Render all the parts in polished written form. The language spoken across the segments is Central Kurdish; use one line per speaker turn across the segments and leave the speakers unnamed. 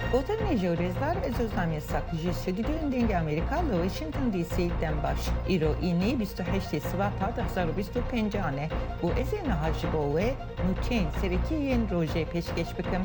Gotovine Georezlar Özözlem Saklıcı Stüdyo Denge Amerikalı Washington DC'den baş. İro ini 28 Svata 2025 bu ezene hacıbo ve nuçen seriki yen roje peşkeş bıkım.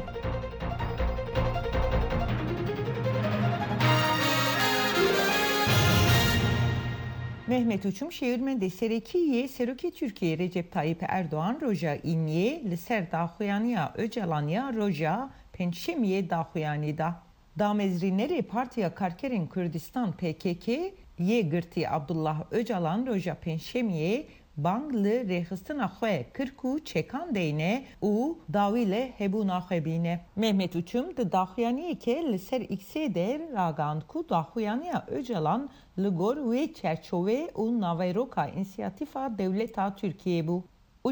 Mehmet Uçum şehirmende serekiye Seruki Türkiye Recep Tayyip Erdoğan roja inye liser daxuyaniya Öcalanya roja penşemiye daxuyani da. Damezrinleri Partiya Karkerin Kürdistan PKK ye gırti Abdullah Öcalan roja penşemiye Banglı rehistana xwe kirku çekan deyne u davile hebuna xwebine. Mehmet Uçum de daxuyaniye ke li ser X'e der ragand ku daxuyaniya Öcalan li gor ve çerçove u naveroka inisiyatifa devleta Türkiye bu.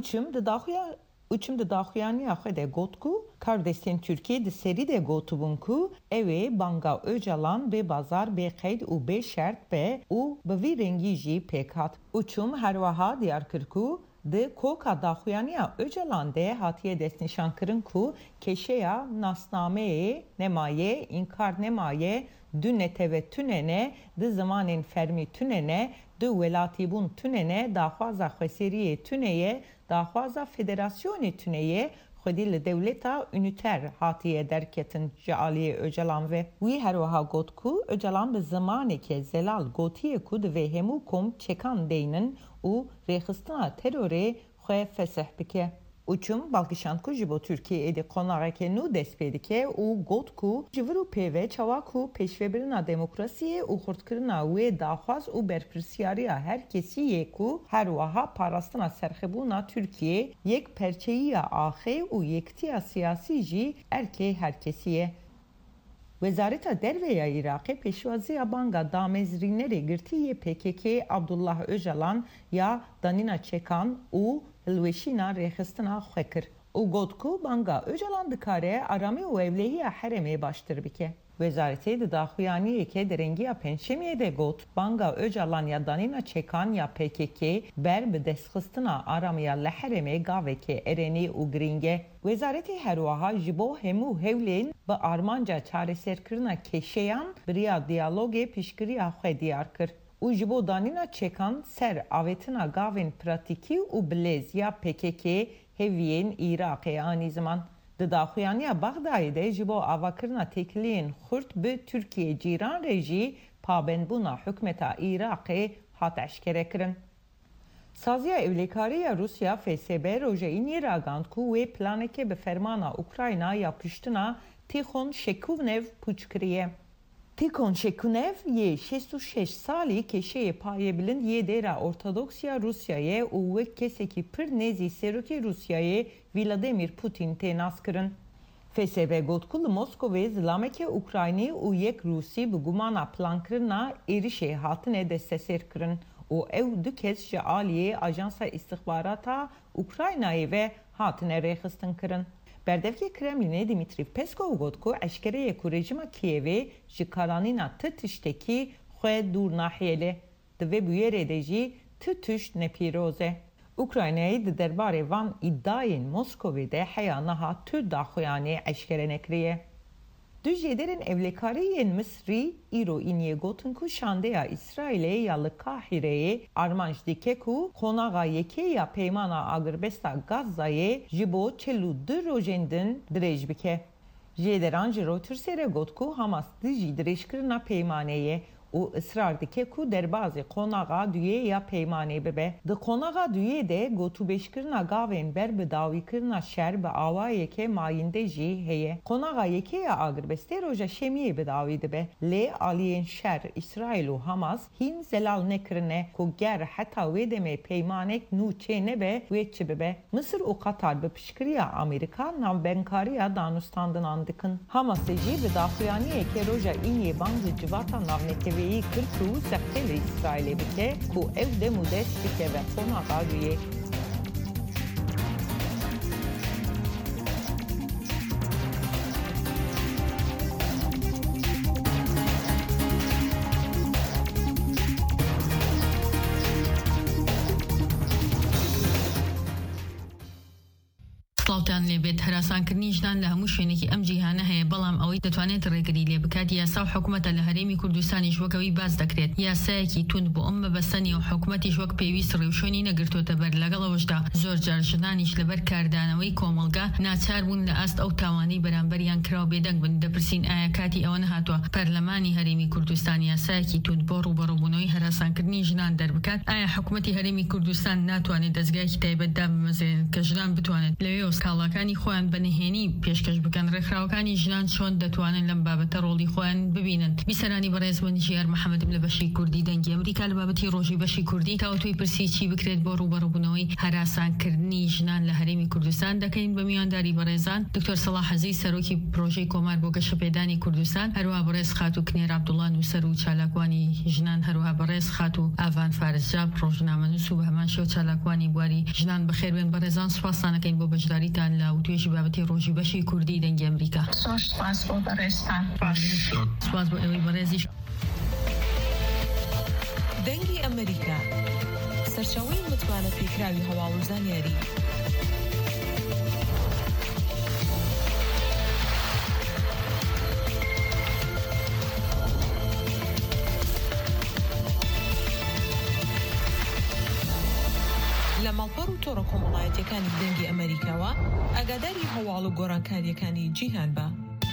Uçum de daxuyaniya xwe de got ku Kardestin Türkiye de seri de gotubun ku eve banga Öcalan be bazar be qeyd u be şert be u be vi rengi jî pekat. Uçum herwaha diyar kir ku de koka daxuyaniya Öcalan de hatiye destnîşan kirin ku keşeya nasnameye nemaye inkar nemaye dünne tevettünene de zamanın fermi tünene de velatibun tünene daxwaza xweseriye tüneye daxwaza federasyonu tüneye xwedî devleta üniter hatiye derketin ji aliyê Öcalan ve wî herwiha got ku Öcalan bi zamaneke zelal gotiye ku di vê hemû kom çekan deynin û rêxistina terorê xwe fesih bike. Uçum balkişand ku ji bo Türkiye'ye de qonaqeke nû dest pê dike û got ku ji vir û pêve çawa ku pêşvebirina demokrasiyê û xurtkirina wê daxwaz û berpirsiyariya her kesî yê ku her wiha parastina serxwebûna Türkiye yek perçeyiya axê û yektiya siyasî jî erkê herkesî ye. Wezareta Derveya Iraqê pêşwaziya banga damezrînerê girtiyê PKK Abdullah Öcalan ya danîna çekan û hilweşîna rêxistina xwe kir. û got ku banga Öcalan dikare aramî û evlehiya herêmê baştir bike. Wezaretê di daxuyaniyeke derengiya penşemiyê de got banga Öcalan ya danîna çekan ya PKK ber bi destxistina aramiya li herêmê gaveke erenî û girînge. Wezaretê herwiha ji bo hemû hewlên bi armanca çareserkirina keşeyan biriya diyalogê piştgiriya xwe diyar kir. û ji bo danîna çekan ser avetina gavên pratikî û bilêz ya PKK heviyên Iraqê anî ziman. Di daxuyaniya Baxdayê de ji bo avakirina têkiliyên xurt bi Türkiye cîran re jî pabendbûna hikûmeta Iraqê hat eşkere kirin. Saziya Evlêkariya Rusya FSB roja înê ragand ku wê planeke bi fermana Ukrayna ya piştina Tîxon Şekûnev pûç kiriye. Tîxon Şekûnev yê 66 salî keşeyê payebilind yê dêra Ortodoksiya Rusyayê û wek kesekî pir nêzî Serokê Rusyayê Vladimir Putin tê nas kirin. FSB got ku li Moskowê zilameke Ukraynî û yek Rusî bi gumana plankirina êrişê hatine desteser kirin û ew du kes ji aliyê Ajansa İstixbarata Ukraynayê ve hatine rêxistin kirin. Berdevkê Kremlinê Dimitriy Peskov got ku eşkereye ku rejima Kievê ji karanîna ti tiştekî xwe dûr nahiyelê. Di vê bûyerê de jî ti tişt nepîroz e. Ukraynayê di derbarê van îddiayên Moskowê de heya niha tu daxuyanî eşkere nekiriye. Du jêderên evlêkariyên Misrî îro îniyê gotin ku şandeya İsraîlê ya li Kahireyê armanc dike ku qonaxa yekê ya peymana agirbesta Gazayê ji bo 42 rojên din dirêj bike. Jêderan ji Reutersê re got ku Hamas di jî dirêjkirina peymaneyê û ısrar dike ku derbazê qonaxa duyê ya peymanê bibe. Di qonaxa duyê de gotûbêjkirina gavên ber bi dawîkirina şer bi awayeke mayînde jî heye. Qonaxa yekê ya agirbestê roja şemiyê bi dawî dibe. Lê aliyên şer İsraîl û Hamas hîn zelal nekirine ku ger heta wê demê peymanek nû çê nebe wê çi bibe. Mısır û Qatar bi piştgiriya Amerîka navbenkariya danûstandinan dikin. Hamasê jî bi daxuyaniyeke roja îniyê bang ji civata navnetevê kırku sekteli İsrail'e bike ku ev de mudes bike ve konağa düye.
سڵاوتان لێبێت هەراسانکردنی ژنان لە هەموو شوێنێکی ئەم جیهانە هەیە بەڵام ئەوەی دەتوانێت ڕێگری لێ بکات یاسا و حکوومەتە لە هەرێمی کوردستانی ژوەکەوی باز دەکرێت یاسایەکی تند بۆ ئەم مەبەستنی و حکوومەتی ژوەک پێویست ڕێوشۆنی نەگرتوتە بەر لەگەڵەوەشدا زۆر جار ژنانیش لەبەر کاردانەوەی کۆمەڵگا ناچار بوون لە ئاست ئەو تاوانەی بەرامبەریان کراو بێدەنگ بن دەپرسین ئایا کاتی ئەوە نەهاتووە پەرلەمانی هەرێمی کوردستان یاسایەکی تند بۆ ڕوبەڕووبوونەوەی هەراسانکردنی ژنان دەربکات ئایا حکوومەتی هەرێمی کوردستان ناتوانێت دەستگایەکی تایبەتدا بمەزێنێت کە ژنان بتوانێت لەوێ سکاڵاکانی خۆیان بەنهێنی پێشکەش بکەن ڕێکخراوەکانی ژنان چۆن دەتوانن لەم بابەتە ڕۆڵی خۆیان ببینن بیسەرانی بەڕێز وەنیژیار محەممەدم لە بەشی کوردی دەنگی ئەمریکا لە بابەتی ڕۆژی بەشی کوردی کاوتوی پرسی چی بکرێت بۆ ڕوبەڕووبوونەوەی هەراسانکردنی ژنان لە هەرێمی کوردستان دەکەین بە میوانداری بەڕێزان دکتۆر سەلاح حەزی سەرۆکی پرۆژەی کۆمار بۆ گەشەپێدانی کوردستان هەروەها بەڕێز خات و کنێر عەبدوڵڵا نووسەر و چالاکوانی ژنان هەروەها بەڕێز خات و ئاڤان فارسجاب ڕۆژنامەنووس و بە هەمان شێوە چالاکوانی بواری ژنان بەخێر بێن بەڕێزان سوپاسانەکەین بۆ بەشداریتان لە وتوێژی بابەتی ڕۆژی بەشی کوردی دەنگی ئەمریکا
سپاس بۆ بەڕێزتان
سپاس بۆ ئێوەی بەڕێزیش
دەنگی ئەمریکا سەرچاوەی متمانە پێکراوی هەواڵ و زانیاری لە ماڵپەڕ و تۆڕە کۆمەڵایەتیەکانی دەنگی ئەمریکاوە ئاگاداری هەواڵ و گۆڕانکاریەکانی جیهان بە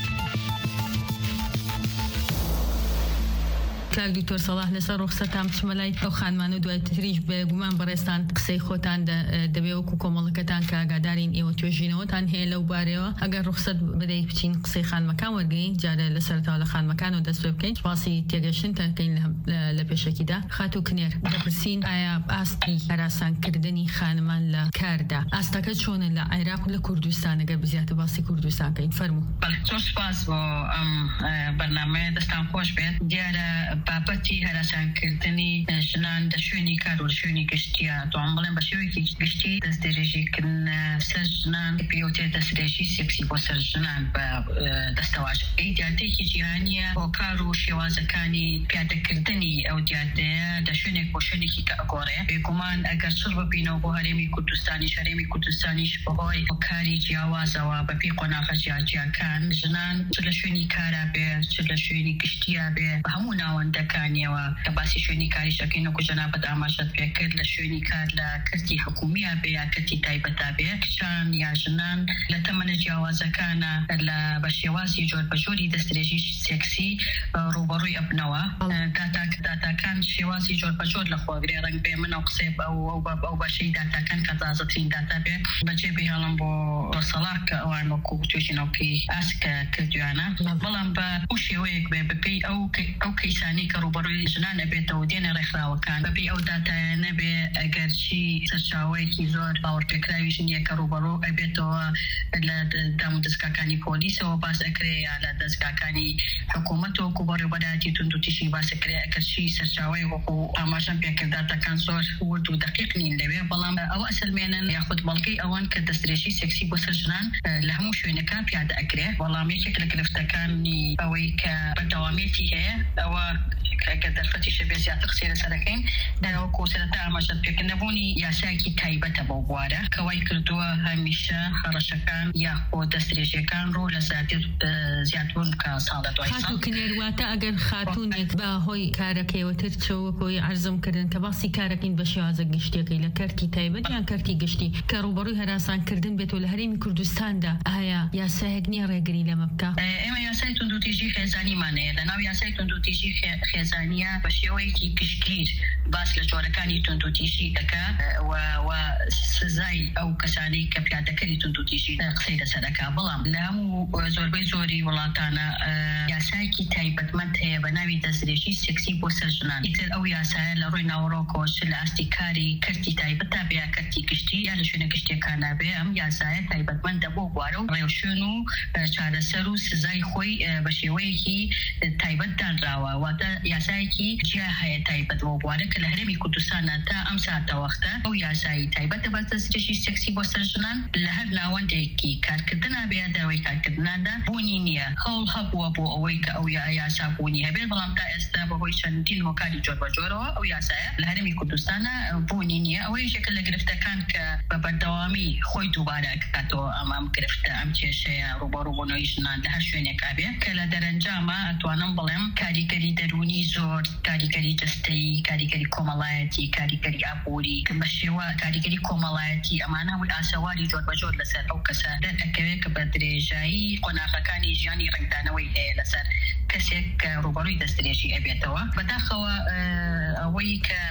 کاک دکتۆر سەلاح لەسەر ڕوخسەتان بچمەلای ئەو خانمانە و دوای تریش بێگومان بەڕێستان قسەی خۆتان دەبێ وەکو کۆمەڵەکەتان کە ئاگادارین ئێوە توێژینەوەتان هەیە لەو بارەوە ئەگەر ڕوخسەت بدەیت بچین قسەی خانمەکان وەرگین جارە لەسەرتاوە لە خانمەکان و دەست پێ بکەین سپاسی تێگەشتنتان بکەین لە پێشەکیدا خات و کنێر دەپرسین ئایا ئاستی هەراسانکردنی خانمان لە کاردا ئاستەکە چۆنە لە عێراق و لە کوردستان ئەگەر بزیاتر باسی کوردستان کەین فەرموو
زۆر سپاس بۆ ئەم بەرنامەیە دەستان خۆش بێت دیارە بابەتی هەراسانکردنی ژنان لە شوێنی کار و شوێنی گشتیە توان بڵێن بە شێوەیەکی گشتی دەستدرێژیکردن سەر ژنان پێوتێت دەستدرێژی سێکسی بۆ سەر ژنان بە دەستەواژ دیاتێکی جیهانیە بۆ کار و شێوازەکانی پیادەکردنی ئەو دیاتەیە لە شوێنێک بۆ شوێنێکی کە ئەگۆڕێ بێگومان ئەگەر چڕ ببینەوە بۆ هەرێمی کوردستانی هەرێمی کوردستانیش بەهۆی کاری جیاوازەوە بەپێی قۆناغە جیاجیاکان ژنان چ لە شوێنی کارا بێ چ لە شوێنی گشتیا بێ بە هەموو ناوەندەکانیەوە کە باسی شوێنی کاری شەکەینەوە جەنابەت ئاماژەت پێکرد لە شوێنی کار لە کردی حکومیە بێ یا کردی تایبەتا بێ کچان یا ژنان لە تەمەنە جیاوازەکانە لە بە شێوازی جۆر بە جۆری دەستدرێژی سێکسی ڕوبەڕووی ئەبنەوە داتاکان شێوازی جۆر بە جۆر لە خۆگرێ ڕەنگ بێ منە قسێ ئەو بەشەی داتاکان کە تازەترین داتا بێ بەجێ بهێڵم بۆ سەلاح کە ئەوان وەکو توێژینەوەکەی ئاسکە کردویانە بەڵام بە شێوەیەک بێ بەپێی ئەو کەیسانی کە ڕوبەڕووی ژنان ئەبێتەوە دێنە ڕێکخراوەکان بەپێی ئەو داتایە نەبێ ئەگەر چی سەرچاوەیەکی زۆر باوەڕپێکراوی ژنیە کە ڕوبەڕوو ئەبێتەوە لە دام و دەستگاکانی پۆلیسەوە باس ئەکرێ یا لە دەستگاکانی حکوومەتەوە کو بەڕێوەبەداتی تونند و تیشی باس ئەکرێ ئەگەر چی سەرچاوەی وەکو ئاماژەم پێکرد داتاکان زۆر ورد و دقیق نین لەوێ بەڵام ئەوە ئەسلمێنن یاخود بەڵگەی ئەوان کە دەستدرێژی سێکسی بۆ سەر ژنان لە هەموو شوێنەکان پیادە ئەکرێ بەڵام یەکێک لە گرفتەکانی ئەوەی کە بەردەوامیەتی هەیە ئەوە کە دەرفەتی شەبێ زیاتر قسەی لەسەرەکەین دەرەوە کۆسەرەتا ئاماژەت پێکرد نەبوونی یاسایەکی تایبەتە بۆ بوارە کەوای کردووە هەمیشە هەڕەشەکان یاخۆ دەستدرێژیەکان ڕۆ لە زیادبوون کە ساڵە دوای ساڵ
کنێرواتە ئەگەر خاتوونێک بە هۆی کارەکەیەوەتر چەوەکۆی عەرزم کردن کە باسی کارەکەین بە شێوازە گشتیەکەی لە کەرتی تایبەت یان کەرتی گشتی کە ڕوبەڕووی هەراسانکردن بێتەوە لە هەرێمی کوردستاندا ئایا یاسایەک نییە ڕێگری لەمە بکە
ئێمە یاسای توندوتیژی خێزانیمانەیە لەناو یاسای توندوتیژی خێزانیە بە شێوەیەکی گشتگیر باس لە جۆرەکانی توندوتیژی دەکا و سزای ئەو کەسانی کە پیادەکەری توندوتیژی قسەی لەسەرەکە بەڵام لە هەموو زۆربەی زۆری وڵاتانە یاسایەکی تایبەتمەند هەیە بە ناوی دەستدرێژی سێکسی بۆ سەر ژنان ئیتر ئەو یاسایە لە ڕووی ناوەڕۆکۆش لە ئاستی کاری کەرتی تایبەتە بێ یا کەرتی گشتی یا لە شوێنە گشتیەکانە بێ ئەم یاسایە تایبەتمەندە بۆ بوارە و ڕێوشوێن و چارەسەر و سزای خۆی بە شێوەیەکی تایبەت دانراوە واتە یاسایکی جاهای تایبەت بۆ بوارە کە لە هەرێمی کوردستانە تا ئەم ساتە وەختە ئەو یاسایی تایبەتە بە دەستدرێژی سێکسی بۆ سەر ژنان لە هەر ناوەندێکی کارکردنا بێ داوای کارکردنادا بوونی نییە هەوڵ هەبووە بۆ ئەوەی کە ئەو یاسا بوونی هەبێت بەڵام تا ئێستا بەهۆی چەندین هۆکاری جۆر بە جۆرەوە ئەو یاسایە لە هەرێمی کوردستانە بوونی نییە ئەوەی یەکێکە لە گرفتەکان کە بە بەردەوامی خۆی دووبارە کاتەوە ئەمام گرفتە ئەم کێشەیە ڕوبەڕووبوونەوەی ژنان لە هەر شوێنێکا بێ کە لە دەرەنجامە ئەتوانم بڵێم کاریگەری دەرونی زۆر کاریگەری جستەیی کاریگەری کۆمەڵایەتی کاریگەری ئابووری بە شێوە کاریگەری کۆمەڵایەتی ئەمانە وی ئاسەواری جۆر بە جۆر لەسەر ئەو کەسە دەرەکەوێت کە بە درێژایی قۆناغەکانی ژیانی ڕنگدانەوەی هەیە لەسەر کەسێک کە ڕوبەڕووی دەستدرێژی ئەبێتەوە بەداخەوە ئەوەی کە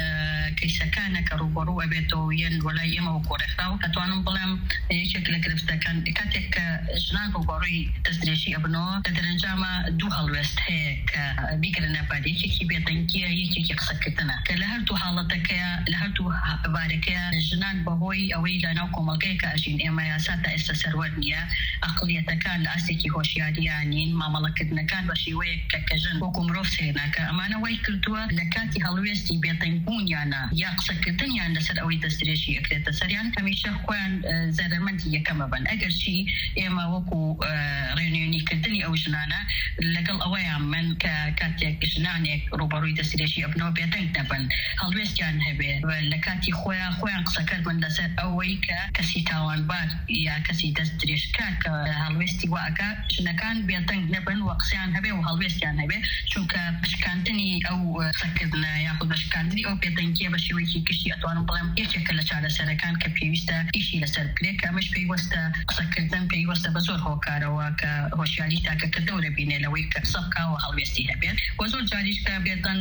کەیسەکانە کە ڕوبەڕوو ئەبێتەوە یەن وەلای ئێمە وەکۆڕێکخراو ئەتوانم بڵێم یەکێک لە گرفتەکان کاتێک کە ژنان ڕوبەڕووی دەستدرێژی ئەبنەوە لە دەرەنجامە دوو هەڵوێست هەیە کە بیگرنە بەر یەکێکی بێدەنگیە یەکێکی قسەکردنە کە لە هەردوو حاڵەتەکەیە لە هەردوو بارەکەیە ژنان بەهۆی ئەوەی لە ناو کۆمەڵگەیەکە ئەژین ئێمە یاسا تا ئێستا سەروەر نییە ئەقڵیەتەکان لە ئاستێکی هۆشیاریانین مامەڵەکردنەکان بە شێوەیەک کە ژن وەکو مرۆڤ سێناکە ئەمانە وای کردووە لە کاتی هەڵوێستی بێدەنگبوونیانە یا قسەکردنیان لەسەر ئەوەی دەستدرێژی ئەکرێتە سەریان هەمیشە خۆیان زەرمەندی یەکەمە بن ئەگەرچی ئێمە وەکو ڕێنوێنیکردنی ئەو ژنانە لەگەڵ ئەوەیان من کە کاتێک ژنانێک ڕوبەڕووی دەستدرێژی ئەبنەوە بێدەنگ نەبن هەڵوێستیان هەبێ لە کاتی خۆیان قسەکرد من لەسەر ئەوەی کە کەسی تاوانبار یا کەسی دەستدرێژکار کە هەڵوێستی واکە ژنەکان بێدەنگ نەبن و قسەیان هەبێ و هەڵوێستیان هەبێ چونکە بشکاندنی ئەو قسەکردنە یاخود بشکاندنی ئەو بێدەنگیە بە شێوەیەکی گشتی ئەتوانم بڵێم یەکێکە لە چارەسەرەکان کە پێویستە ئیشی لەسەر بکرێت کە ئەمەش پێیوەستە قسەکردن پێیوەستە بە زۆر هۆکارەوە کە هۆشیاری تاکەکردەوە لەبینێ لەوەی کە قسە بکاوە هەڵوێستی هەبێت و زۆر جاریش کە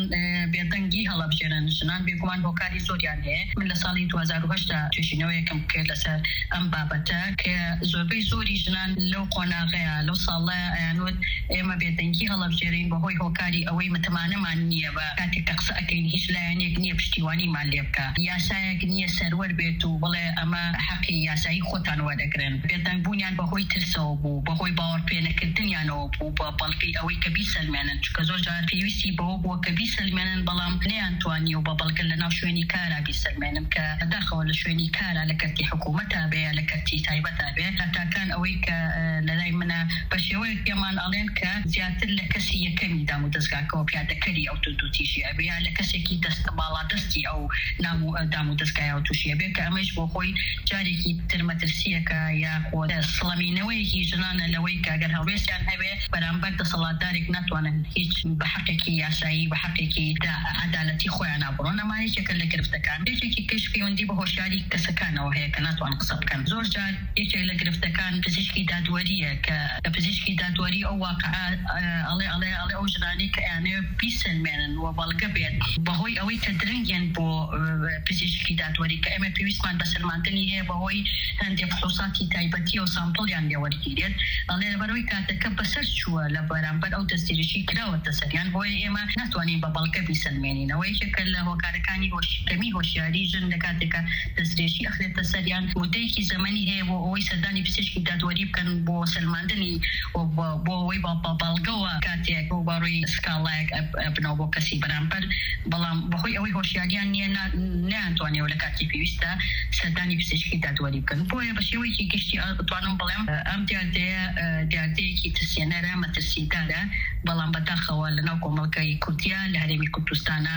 بێدەنگی هەڵەبژێرن ژنان بێگومان هۆکاری زۆریان هەیە من لە ساڵی 2008 توێژینەوەیەکم کرد لەسەر ئەم بابەتە کە زۆربەی زۆری ژنان لەو قۆناغەیە لەو ساڵە ئەیانوت ئێمە بێدەنگی هەڵەبژێرین بەهۆی هۆکاری ئەوەی متمانەمان نییە بە کاتێک کە قسە ئەکەین هیچ لایەنێک نییە پشتیوانیمان لێ بکە یاسایەک نییە سەروەر بێت و بڵێ ئەمە حەقی یاسایی خۆتان وەردەگرن بێدەنگبوونیان بەهۆی ترسەوە بوو بەهۆی باوەڕ پێنەکردنیانەوە بوو بە بەڵگەی ئەوەی کە بیسەلمێنن چونکە زۆر جار پێویستی بەوە بووە کە بیسەلمێنن بەڵام نەیانتوانی و بە بەڵگە لە ناو شوێنی کارا بیسەلمێنن کە داخەوە لە شوێنی کارا لە کەرتی حکوومەتا بێ لە کەرتی تایبەتا بێ هەتاکان ئەوەی کە لەلای منە بە شێوەیەک پێمان ئەڵێن کە زیاتر لە کەسی یەکەمی دام و دەستگاکەوە پیادەکەری ئەو تووتیژی ئەبێ یا لە کەسێکی باڵا دەستی ئەو دام و دەستگایەوە تووشیە بێ کە ئەمەش بۆ خۆی جارێکی ترمەترسیەکە یا خۆ سڵەمینەوەیەکی ژنانە لەوەی کە ئەگەر هەڵوێستیان هەبێ بەرامبەر دەسەڵاتدارێک ناتوانن هیچ بە حەقێکی یاسایی بە حەقێکی عەدالەتی خۆیان نابڕۆن ئەمە یەکێکە لە گرفتەکان یەکێکی کەش پەیوەندی بە هۆشیاری کەسەکانەوە هەیە کە ناتوان قسە بکەن زۆر جار یەکێک لە گرفتەکان پزیشکی دادوەریە کە پزیشکی دادوەری ئەو واقعە ئەڵێ ئەو ژنانەی کە ئەیانەوێ بیسەلمێنن و بەڵگە بێت بەهۆی ئەوەی کە درەنگیان بۆ پزیشکی دادوەری کە ئێمە پێویستمان بە سەلماندنی هەیە بەهۆی هەندێک خصوصاتی تایبەتی و سامپڵیان لێوەرگیرێت ئەڵێ لەبەرەوەی کاتەکە بەسەر چووە لە بەرامبەر ئەو دەستدرێژی کراوەتە سەریان بۆیە ئێمە ناتوانین بە بەڵگە بیسەلمێنینەوە یەکێکە لە هۆکارەکانی کەمی هۆشیاری ژن لە کاتێکە دەستدرێژی ئەخرێتە سەریان مودەیەکی زەمەنی هەیە بۆ ئەوەی سەردانی پزیشکی دادوەری بکەن بۆ سەلماندنی بۆ ئەوەی بە بەڵگەوە کاتێک ڕوبەڕووی سکاڵایەک بنەوە بۆ کەسی بەرامبەر بەڵام بەهۆی ئەوەی هۆشیاریان نییە نەیانتوانێەوە لە کاتی پێویستە سەردانی پزیشکی دادوەری بکەن بۆیە بە شێوەیەکی گشتی ئەتوانم بڵێم ئەم دیاردەیەکی ترسێنەرە مەترسیدارە بەڵام بەداخەوە لە ناو کۆمەڵگەی کورتیا لە هەرێمی کوردستانە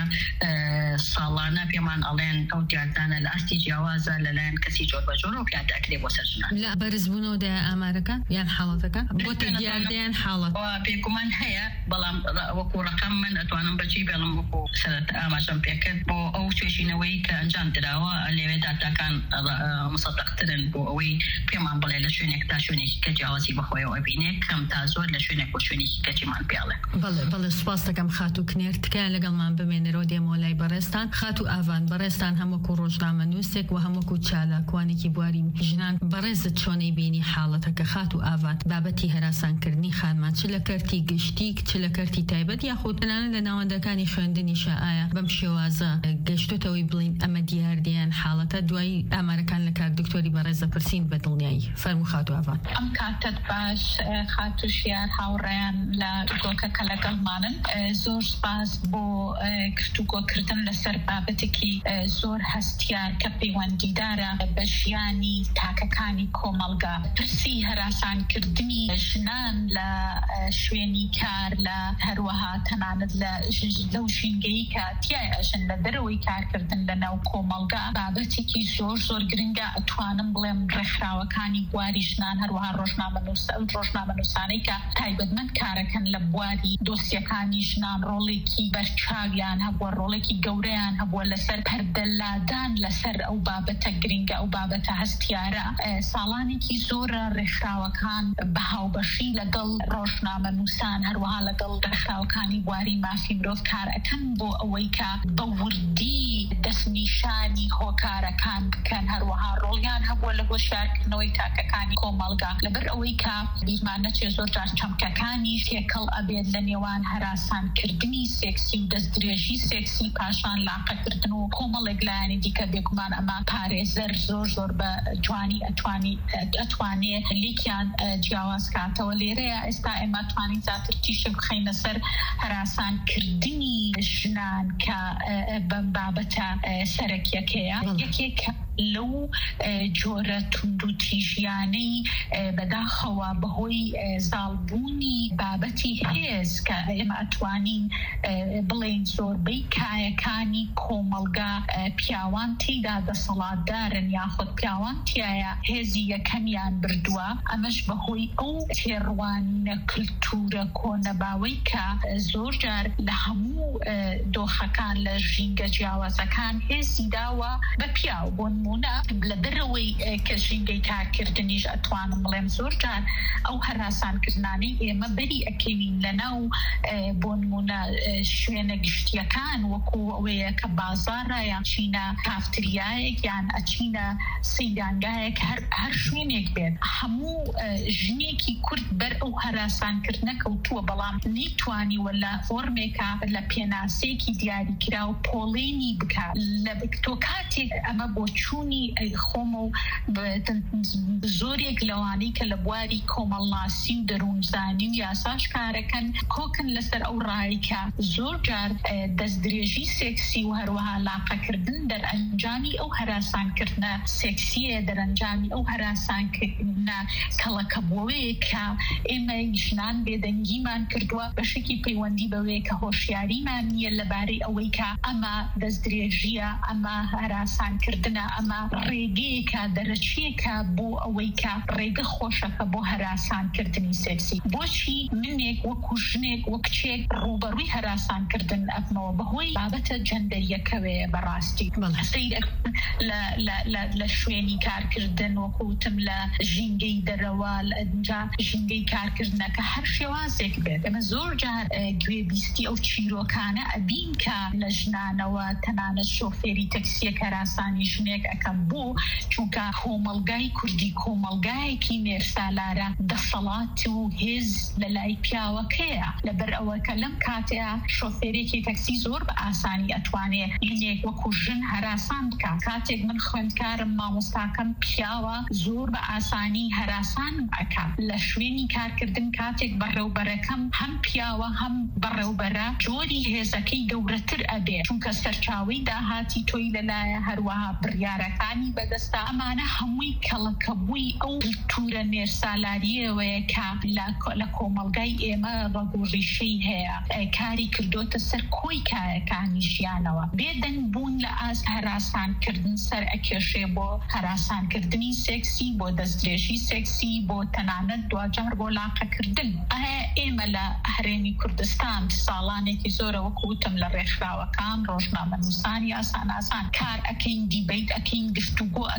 ساڵانە پێمان ئەڵێن ئەو دیاردانە لە ئاستی جیاوازە لەلایەن کەسی جۆر بە جۆر و پیادە ئەکرێ بۆ سەر ژنان
لە بەرزبوونەوەدا ئامارەکە یان حاڵەتەکە بۆتە دیاردەیان حاڵەت
پێکومان هەیە بەڵام وەکو ڕقم من ئەتوانم بەچی بێڵم وەکو سەرەتا ئاماژەم پێکرد بۆ ئەو توێژینەوەی کە ئەنجام درراوە لەوێ داداکان مصدقترن بۆ ئەوەی پێمان بڵێ لە شوێنێک تا شوێنێکی کە جیاوازی بەخۆیەوە بینێ کەم تا زۆر لە شوێنێک بۆ شوێنێکی کەچیمان پێڵێ
بەڵێ سوپاس دەکەم خاتو کنێر تکایە لەگەڵمان بمێنەرەوە دێمەوە لای بەڕێستان خاتو ئاوان بەڕێستان هەمووەکو ڕۆژنامەنووسێک و هەمووەکو چالاکوانێکی بواری ژنان بەڕێزت چۆنەی بینی حاڵەتەکە خاتو ئاوات بابەتی هەراسانکردنی خانمان چ لە کەرتی گشتی چ لە کەرتی تایبەت یاخود تەنانەت لە ناوەندەکانی خوێندنیشە ئایا بەم شێوازە گەشتۆتەوەی بڵین ئەمە دیاردیان حاڵەتە کاتە دوایی ئامارەکان لە کار دکتۆری بەڕێز دەپرسین بە دڵنیایی. فەرموو خاتو ئاڤان.
ئەم کاتت باش خاتوشیار هاوڕێیان لە گۆکەکە لەگەڵمانن. زۆر سپاس بۆ گفتوگۆکردن لەسەر بابەتێکی زۆر هەستیار کە پەیوەندیدارە بە ژیانی تاکەکانی کۆمەڵگا. پرسی هەراسانکردنی ژنان لە شوێنی کار لە هەروەها تەنانەت لەو ژینگەی کە تایەژن لە دەرەوەی کارکردن لە ناو کۆمەڵگا بابەتێکی زۆر گرنگە. ئەتوانم بڵێم ڕێکخراوەکانی بواری ژنان هەروەها ڕۆژنامەنووسانەی کە تایبەتمەند کارەکەن لە بواری دۆسیەکانی ژنان ڕۆڵێکی بەرچاویان هەبووە، ڕۆڵێکی گەورەیان هەبووە لەسەر پەردەلادان لەسەر ئەو بابەتە گرنگە، ئەو بابەتە هەستیارە. ساڵانێکی زۆرە ڕێکخراوەکان بە هاوبەشی لەگەڵ ڕۆژنامەنووسان هەروەها لەگەڵ ڕێکخراوەکانی بواری مافی مرۆڤ کار ئەکەن بۆ ئەوەی کە بە وردی دەستنیشانی هۆکارەکان بکەن، هەروەها ڕۆڵیان هەبووە لە هۆشیارکردنەوەی تاکەکانی کۆمەڵگا لەبەر ئەوەی کە بیرمان نەچێت زۆر جار چەمکەکانی تێکەڵ ئەبێت لە نێوان هەراسانکردنی سێکسی و دەستدرێژی سێکسی پاشان لاقەکردن و کۆمەڵێک لایەنی دیکە بێگومان ئەمە پارێزەر زۆر بە جوانی ئەتوانێت لێکیان جیاواز کاتەوە. لێرەیە ئێستا ئێمە توانین زیاتر تیشک بخەینە سەر هەراسانکردنی ژنان کە بەم بابەتە سەرەکیەکەیە. یەکێک لەو جۆرە توند و تیژیانەی بەداخەوە بەهۆی زاڵبوونی بابەتی هێز کە ئێمە ئەتوانین بڵێن زۆربەی کایەکانی کۆمەڵگا پیاوان تێدا دەسەڵاتدارن یاخود پیاوان تایە هێزی یەکەمیان بردووە. ئەمەش بەهۆی ئەو تێڕوانینە کلتورە کۆنەباوەی کە زۆر جار لە هەموو دۆخەکان لە ژینگە جیاوازەکان هێزی داوە بە پیاو. بۆ نمونە لە دەرەوەی کە ژینگەی کارکردنیش ئەتوانم بڵێم زۆر جار ئەو هەراسانکردنانی ئێمە بەری ئەکەوین لەناو بۆ نمونە شوێنە گشتیەکان وەکو ئەوەیە کە بازاڕە یان چینە کافتریایەک یان ئەچینە سەیدانگایەک هەر شوێنێک بێت. هەموو ژنێکی کورد بەر ئەو هەراسانکردنە کەوتووە بەڵام نەیتوانی وەلا فۆرمێکە لە پێناسەیەکی دیاریکرا و پۆڵێنی بکات. لە تۆ کاتێک ئەمە بۆ چوونی خۆمە و زۆرێک لەوانەی کە لە بواری کۆمەڵناسی و دەروونزانی و یاساش کارەکەن کۆکن لەسەر ئەو ڕایکە زۆر جار دەستدرێژی سێکسی و هەروەها لاقەکردن دەرئەنجامی ئەو هەراسانکردنە سێکسیە، دەرئەنجامی ئەو هەراسانکردنە کەڵەکەبووەیە کە ئێمە ژنان بێدەنگیمان کردووە بەشێکی پەیوەندی بەوەیە کە هۆشیاریمان نییە لەبارەی ئەوەی کە ئەمە دەستدرێژیە، ئەمە هەراسانکردنە، ئەمە ڕێگەیەکە دەرەچیەکە بۆ ئەوەی کە ڕێگە خۆشەکە بۆ هەراسانکردنی سێکسی. بۆچی منێک وەکو ژنێک وەک کچێک ڕوبەڕووی هەراسانکردن ئەبمەوە بەهۆی بابەتە جەندەریەکەوەیە بەڕاستی. لە شوێنی کارکردن وەکوتم لە ژینگەی دەرەوە لەجا ژینگەی کارکردنەکە هەر شێوازێک بێت. ئەمە زۆر جار گوێبیستی ئەو چیرۆکانە ئەبین کە لە ژنانەوە تەنانەت شۆفێری تەکسیەک هەراسانی ژنێک ئەەکەم بۆ چونکە کۆمەڵگای کوردی کۆمەڵگایەکی نێرسالارە دەسەڵات و هێز لە لای پیاوەکەیە. لەبەر ئەوەکە لەم کاتەیە شۆفێرێکی تەکسی زۆر بە ئاسانی ئەتوانێت ژنێک وەکو ژن هەراسان بکات. کاتێک من خوێندکارم مامۆستاکەم پیاوە زۆر بە ئاسانی هەراسان ئەکات. لە شوێنی کارکردن کاتێک بەڕێوبەرەکەم هەم پیاوە هەم بەڕێوبەرە جۆری هێزەکەی گەورەتر ئەبێ چونکە سەرچاوی داهاتی تۆی لەلایە هەروەها بڕیارەکانی بەدەستا. ئەمانە هەمووی کەڵەکەبووی ئەو کلتورە نێرسالاریەوەیە کە لە کۆمەڵگای ئێمە ڕەگوڕیشەی هەیە کاری کردوتە سەر کۆی کایەکانی ژیانەوە. بێدەنگ بوون لە ئاست هەراسانکردن سەر ئەکێشێ بۆ هەراسانکردنی سێکسی، بۆ دەستدرێژی سێکسی، بۆ تەنانەت دوجار بۆ لاقەکردن. ئێمە لە هەرێمی کوردستان ساڵانێکی زۆرە وەکوتم لە ڕێکخراوەکان ڕۆژنامەنووسانی ئاسان کار ئەکەین، دیبیت ئەکەین، گفتوگۆ ئەکەین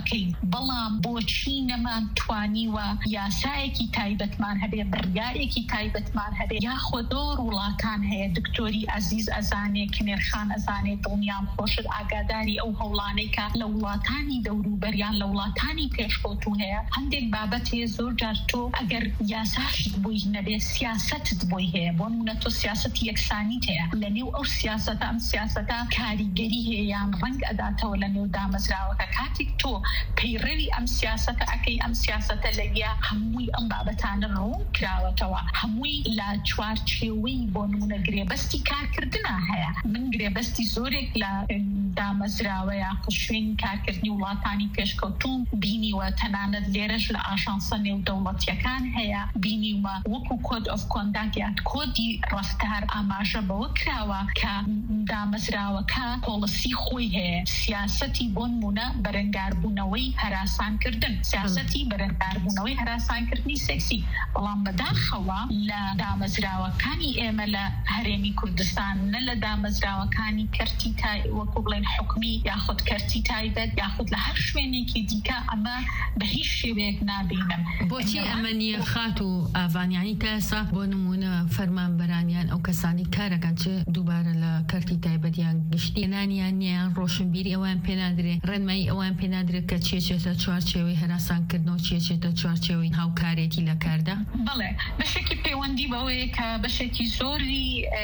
ئەکەین بەڵام بۆچی نەمان توانیوە یاسایەکی تایبەتمان هەبێ بڕیارێکی تایبەتمان هەبێ یاخۆ دۆر وڵاتان هەیە دکتۆری عەزیز ئەزانێ کنێرخان ئەزانێ دڵنیام خۆشت ئاگاداری ئەو هەوڵانەی کە لە وڵاتانی دەوروبەریان لە وڵاتانی پێشکەوتوو هەیە هەندێک بابەت هەیە زۆر جار تۆ ئەگەر یاساشت بۆی نەبێ سیاستت بۆی هەیە بۆ نمونە تۆ سیاسەتی یەکسانیت هەیە لەنێو ئەو سیاسەتە ئەم سیاسەتە کاریگەری هەیە یان ڕەنگ ئەداتەوە لەنێو دامەزراوەکە کاتێک تۆ پەیڕەوی ئەم سیاسەتە ئەکەی ئەم سیاسەتە لەگیا هەمووی ئەم بابەتانە ڕوون کراوەتەوە هەمووی لە چوارچێوەی بۆ نمونە گرێبەستی کارکردنە هەیە من گرێبەستی زۆرێک لە دامەزراوەیە شوێنی کارکردنی وڵاتانی پێشکەوتوو بینیوە تەنانەت لێرەش لە ئاژانسە نێودەوڵەتیەکان هەیە بینیومە وەکو کۆد ئۆف کۆنداکت یان کۆدی ڕەفتار ئاماژە بەوە کراوە کە دامەزراوەکە پۆلیسی خۆی هەیە سیاسەتی بۆ نمونە بەرەنگاربوونەوەی هەراسانکردن سیاسەتی بەرەنگاربوونەوەی هەراسانکردنی سێکسی بەڵام بەداخەوە لە دامەزراوەکانی ئێمە لە هەرێمی کوردستان نە لە دامەزراوەکانی کەرتی وەکو بڵێن حکومی یاخود کەرتی تایبەت یاخود لە هەر شوێنێکی دیکە ئەمە بە هیچ شێوەیەک نابینم
بۆچی ئەمە نیە خات و ئاڤانیانی تاسا بۆ نمونە فەرمانبەرانیان ئەو کەسانی کارەکەن چ دووبارە لە کەرتی تایبەتیان گشتێنانیان نیان ڕۆشنبیری ئەوان پێنادرێ ڕێنمایی ئەوان پێنادرێت کە چێچێتە چوارچێوەی هەراسانکردن و چێچێتە چوارچێوەی هاوکارێتی لە کاردا
بەڵێ بەشێکی پەیوەندی بەوەیە کە بەشێکی زۆری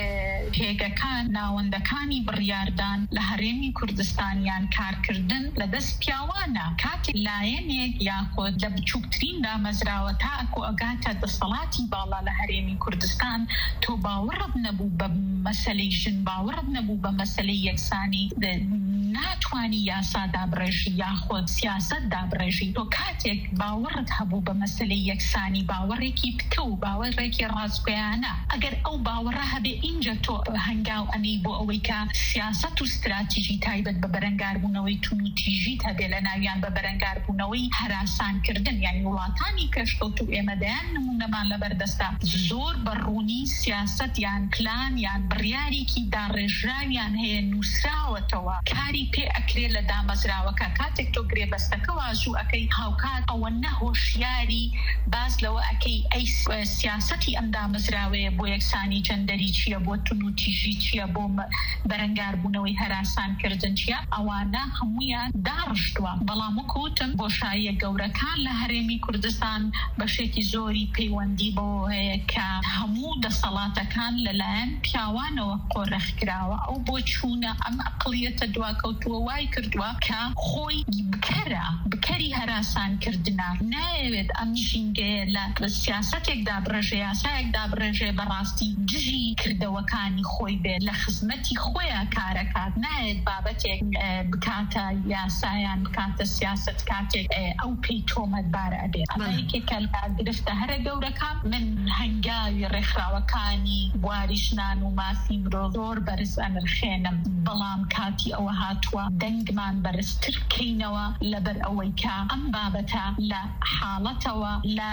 هێگەکان ناوەندەکانی بڕیاردان لە هەرێمی کوردستانیان کارکردن لە دەست پیاوانە کاتێک لایەنێک یاخۆ لە بچووکترین دامەزراوە تا ئەکۆ ئەگاتە دەسەڵاتی باڵا لە هەرێمی کوردستان تۆ باوەڕت نەبوو بە مەسەلەی ژن باوەڕت نەبوو بە مەسەلەی یەکسانی ناتوانی یاسا دابڕێژی یاخۆ سیاست دابڕێژی تۆ کاتێک باوەڕت هەبوو بە مەسەلەی یەکسانی باوەڕێکی پتە و باوەڕێکی ڕاستگۆیانە ئەگەر ئەو باوەڕە هەبێ اینجا تۆ هەنگاو ئەنەی بۆ ئەوەی کە سیاست و استراتیژی تایبەت بە بەرەنگاربوونەوەی تون و تیژیت هەبێ لە ناویان بە بەرەنگاربوونەوەی هەراسانکردن یعنی وڵاتانی پێشکەوتوو ئێمە دەیان نمونەمان لەبەردەستا زۆر بەڕوونی سیاست یان پلان یان بڕیارێکی داڕێژراویان هەیە نووسراوەتەوە کاری پێ ئەکرێ لە دامەزراوەکە کاتێک تۆ گرێبەستەکە واژوو ئەەکەی هاوکات ئەوە نەهۆشیاری باز لەوە ئەەکەی ئەی سیاسەتی ئەم دامەزراوەیە بۆ یەکسانی جەندەری چییە بۆ تون و تیژی چییە بۆ بەرەنگاربوونەوەی هەراسانکردن چییە ئەوانە هەمویان داڕشتووە بەڵام وەکوتم بۆشاییە گەورەکان لە هەرێمی کوردستان بەشێکی زۆری پەیوەندی بۆ هەیە کە هەموو دەسەڵاتەکان لەلایەن پیاوانەوە قۆڕەخکراوە ئەو بۆ چوونە ئەم ئەقڵیەتە دواکەوتووە وای کردووە کە خۆی بکەری هەراسانکردنە نایەوێت ئەم ژینگەیە لە سیاسەتێکدا بڕێژێ یاسایەکدا بڕێژێ بەڕاستی دژی کردەوەکانی خۆی بێت لە خزمەتی خۆیان کارەکات نایەت بابەتێک بکاتە یاسایان بکاتە سیاست کاتێک ئەو پێی تۆمەتبارە ئەبێت ئەمەیەکێکە لە گرفتە هەرە گەورەکان من هەنگاوی ڕێکخراوەکانی بواری ژنان و مافی مرۆڤ زۆر بەرز ئەنرخێنم بەڵام کاتی ئەوە هاتووە دەنگمان بەرزتر بکەینەوە لەبەر ئەوەی کە ئەم بابەتە لە حاڵەتەوە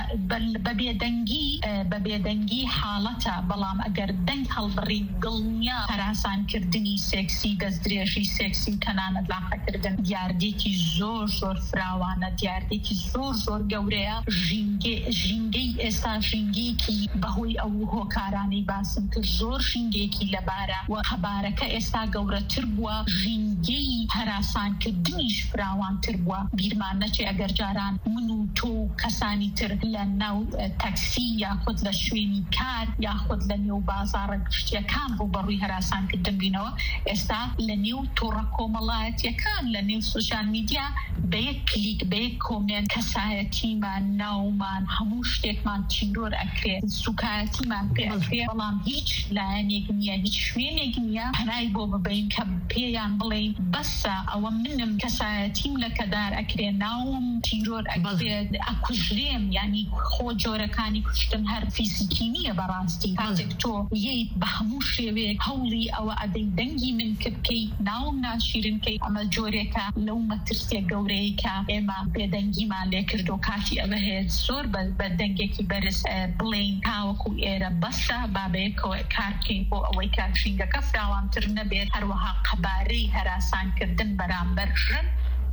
بەبێدەنگی حاڵەتە بەڵام ئەگەر دەنگ هەڵبڕی دڵنیا هەراسانکردنی سێکسی دەستدرێژی سێکسی و تەنانەت لاقەکردن دیاردێکی زۆر زۆر فراوانە دیاردێکی زۆر زۆر گەورەیە ژینگەی ئێستا ژینگەیەکی بەهۆی ئەو هۆکارانەی باسم کرد زۆر ژینگەیەکی لەبارە و خەبارەکە ئێستا گەورەتر بووە ژینگەی هەراسانکردنیش فراوانتر بووە بیرمان نەچێ ئەگەر جاران من و تۆ کەسانی تر لە ناو تەکسی یاخود لە شوێنی کار یاخود لە نێو بازاڕە گشتیەکان ڕوبەڕووی هەراسانکردن بینەوە ئێستا لە نێو تۆڕە کۆمەڵایەتیەکان لە نێو سوشیال میدیا بە یەک کلیک بە یەک کۆمنت کەسایەتیمان ناومان هەموو شتێکمان چیرۆر ئەکرێت سوکایەتیمان پێ ئەکرێ بەڵام هیچ لایەنێک نییە هیچ شوێنێک نییە هەنای بۆ ببین کە پێیان بڵێن بەسە ئەوە منم کەسایەتیم لە کەدار ئەکرێ ناوم چیرۆر ئەکرێت ئەکوژرێم ینی خۆ جۆرەکانی کوشتن هەر فیزیکی نییە بەڕاستی کاتێک تۆ یەیت بە هەموو شێوەیەک هەوڵی ئەوە ئەدەی دەنگی من کردکەی ناوم ناشیرنکەی ئەمە جۆرێکە لەو مەترسیە گەورەیە کە ئێمە بێدەنگیمان لێ کردو کاتی ئەوە هەیە زۆر بە دەنگێکی بەرز بڵێن تاوەکو ئێرە بەسە بابەیەکەوە کارکەین بۆ ئەوەی کارژینگەکە فراوانتر نەبێت هەروەها قەبارەی هەراسانکردن بەرامبەر ژن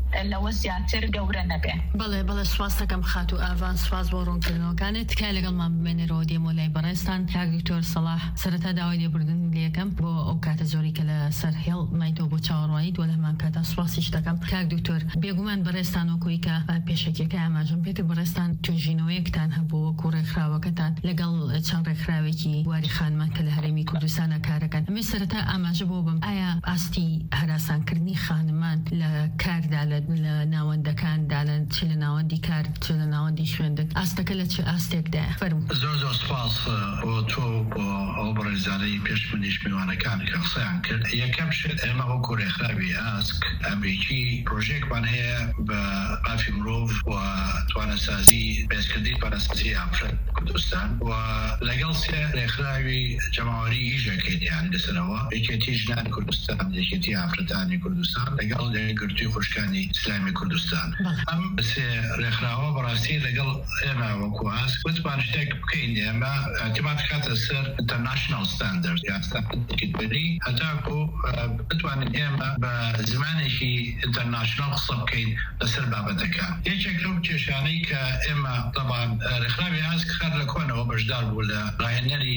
لەوە زیاتر گەورە نەبێ.
بەڵێ سواز دەکەم خات و ئاڤان سواز بۆ ڕوونکردنەوەکانت تکای لەگەڵمان بمێنێرەوە دێمە لای بەڕێستان کاک دکتۆر سەلاح سەرەتا داوای لێبوردن لێکەم بۆ ئەو کاتە زۆری کە لە سەر هێڵ مایتەوە بۆ چاوەڕوانیت وە لە هەمان کاتا سواسیش دەکەم. کاک دکتۆر بێگومان بەڕێستان وەکوی کە پێشەکیەکە ئاماژەم پێێتە بەڕێستان توێژینەوەیەکتان هەبوو وەکو ڕێکخراوەکەتان لەگەڵ چەند ڕێکخراوێکی واری خانمان کە لە هەرێمی کوردستانە کارەکەن. ئەمێ سەرەتا ئاماژە بۆ بم ئایا ئاستی هەراسانکردنی خانمان لە کاردا لە ناوەندەکاندا لە چ لە ناوەندی کار چ لە ناوەندی خوێندن ئاستەکە لە چ ئاستێکدایە؟ فەرموو.
زۆر سپاس بۆ تۆ بۆ ئەو بەڕێزانەی پێش منیش میوانەکان کە قسەیان کرد. یەکەم شت ئێمە وەکو ڕێکخراوی ئاسک ئەمریکی پرۆژێکمان هەیە بە ئافی مرۆڤ و توانەسازی بەهێزکردنی توانەسازی ئافرەت کوردستان و لەگەڵ سێ ڕێکخراوی جەماوەری ئیژەکەین یانی لەسەرەوە یەکێتی ژنانی کوردستان، یەکێتی ئافرەتانی کوردستان لەگەڵ یەکگرتووی خوشکانی ئیسلامی کوردستان. ئەم سێ ڕێکخراوە بەڕاستی لەگەڵ ئێمە وەکو ئاسک بتوان شتێک بکەین. ئێمە اعتماد کاتە سەر international standards یا ستاندەردێکی هەتاکو بتوانین ئێمە بە زمانێکی international قسە بکەین لەسەر بابەتەکە. یەکێک لەو کێشانەی کە ئێمە طبعاً ڕێکخراوی ئاسک خەر لە کۆنەوە بەشدار بوو لە ڕاهێنەری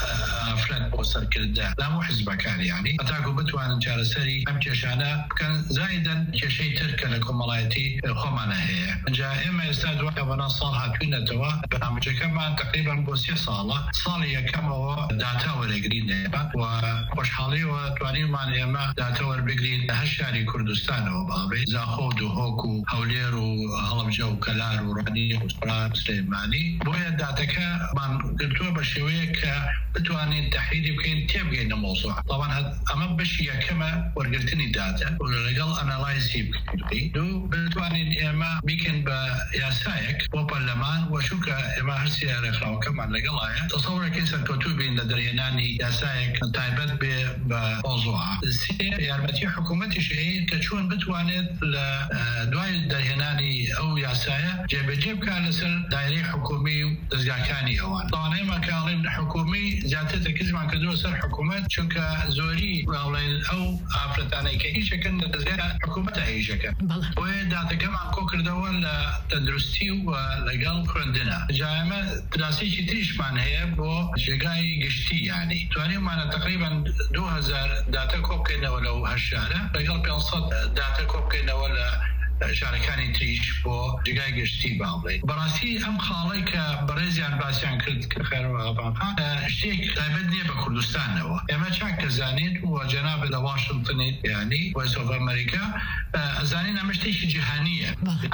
ئافرەت بۆ سەرکردە لە هەموو حیزبەکان یانی هەتاکو بتوانن چارەسەری ئەم کێشانە بکەن زایدەن کێشەی تر کە لە کۆمەڵایەتی خۆمانە هەیە. ئەنجا ئێمە ئێستا دوای بەنا ساڵ هاتوینەتەوە بەنامەجەکەمان تقریباً بۆ 3 ساڵە ساڵی یەکەمەوە داتا وەرەگرین و خۆشحاڵیەوە توانیمان ئێمە داتا وەربگرین لە هەر شاری کوردستانەوە باڵێ زاخۆ و دوهۆک و هەولێر و هەڵەبجە و کەلار و ڕانی و سلێمانی بۆیە داتەکەمان گرتووە بە شێوەیە کە بتوانین تحلیلی بکەین تێبگەین لە مۆزوع. طبعاً ئەمە بەشی یەکەمە وەرگرتنی داتا لەگەڵ ئەنالایزی بکەین. دوو بتوانین ئێمە بیکەین بە یاسایەک بۆ پەرلەمان و چونکە ئێمە هەرسی ڕێکخراوەکەمان لەگەڵایە تەسەوڕێکی سەرکەوتوو بین لە دەرهێنانی یاسایەک تایبەت بێ بە مۆزوع. سێ یارمەتی حکوومەتیش هەیە کە چۆن بتوانێت لە دوای دەرهێنانی ئەو یاسایە جێبەجێ بکات لەسەر دایرەی حکومی و دەستگاکانی ئەوان. داوانەیەمان کە ئەڵێن حکومی زیاتر تەرکیزمان کردووە سەر حکوومەت چونکە زۆری ئەڵێن ئەو ئافرەتانەی کە هیچەکەن لە دەستگای حکوومەتە هیچەکەن. بۆیە داتەکەمان کۆ کردەوە لە تەندروستی و لەگەڵ خوێندنە. جا ئێمە دراسێکی تریشمان هەیە بۆ جێگای گشتی یانی توانیمانە تقریباً 2000 داتە کۆ بکەینەوە لەو هەر شارە لەگەڵ 500 داتە کۆ بکەینەوە لە شارەکانی تریش بۆ جێگای گشتی باڵێ. بەڕاستی ئەم خاڵی کە بەڕێزیان باسییان کرد کە خێرەوەپان شتێک تایبەت نییە بە کوردستانەوە. ئێمە چاک دەزانێت و جەنابێت لە واشنگتنیت یانی وایس ئۆف ئەمریکا ئەزانین ئەمە شتێکی جیهانیە.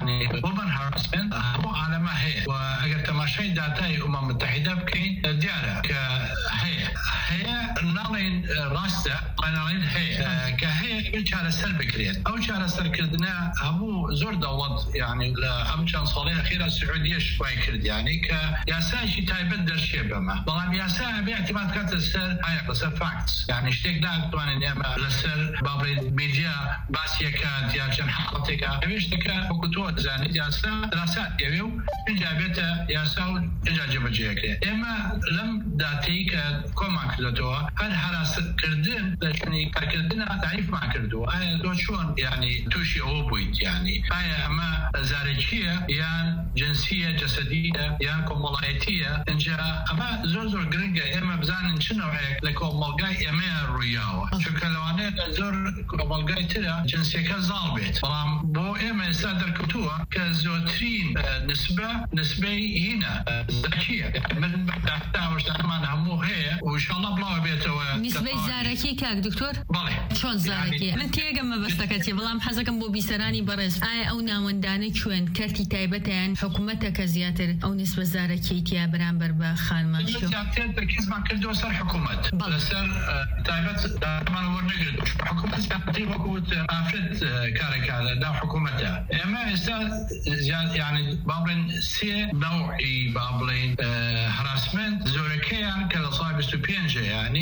وومن هاراسمنت بۆ عالەمە هەیە و ئەگەر تەماشای داتای ئومەم متحیدە بکەین دیارە کە هەیە ناڵێن ڕاستە ناڵێن هەیە کە هەیە چارەسەر بکرێت. ئەو چارەسەرکردنە هەموو زۆر دەوڵەت یعنی لە ئەم چەند ساڵی ئەخیرە سعودیەش وای کرد یعنی کە یاسایەکی تایبەت دەرچێ بەمە. بەڵام یاسا بێ اعتماد کاتە سەر لەسەر فاکتس یعنی شتێک ناتوانین ئێمە لەسەر باڵێن میدیا باسیەکات یا چەند حاڵەتێکە ئەوێ شتەکە وەکو تۆ دەزانیت یاسا دراسات دەوێ و اینجا بێتە یاسا و اینجا جێبەجێکرێت. ئێمە لەم داتەی کە کۆمان کردێتەوە هەر هەراسکردن لە شوێنی کارکردنە تعریفمان کردووە. ئایا تۆ چۆن یعنی تووشی ئەوە بوویت یعنی ئایا ئەمە زارێکیە یان جنسیە جەسەدیە یان کۆمەڵایەتیە؟ اینجا ئەمە زۆر گرنگە ئێمە بزانین چ نەوەیەک لە کۆمەڵگای ئێمەیە ڕوویاوە چونکە لەوانەیە لە زۆر کۆمەڵگای ترە جنسیەکە زاڵ بێت. بەڵام بۆ ئێمە ئێستا دەرکەوتووە کە زۆرترین نسبەی هینە زەکیە من بەتاوەشتانمان هەموو هەیە و ئینشاڵڵا بڵاو بێتەوە
نسبەی زارەکی کاک دکتۆر؟
بەڵێ
چۆن زارەکی؟ من تێگەم مەبەستەکەتی بەڵام حەزەکەم بۆ بیسەرانی بەڕێز ئایا ئەو ناوەندانە کوێن کەرتی تایبەتیان حکوومەتە کە زیاتر ئەو نسبە زارەکیتیا بەرامبەر بە خانمان
زیاتر تەرکیزمان کردووە سەر حکوومەت لەسەر تایبەت دامان وەرنەگرت حکوومەت زیاتر وەکوت ئافرەت کارێکا لەناو حکوومەتە. ئێمە ئێستا یعنی با بڵێن سێ نەوعی با بڵێن هەراسمنت زۆرەکەیان کە لە ساڵی 25 یعنی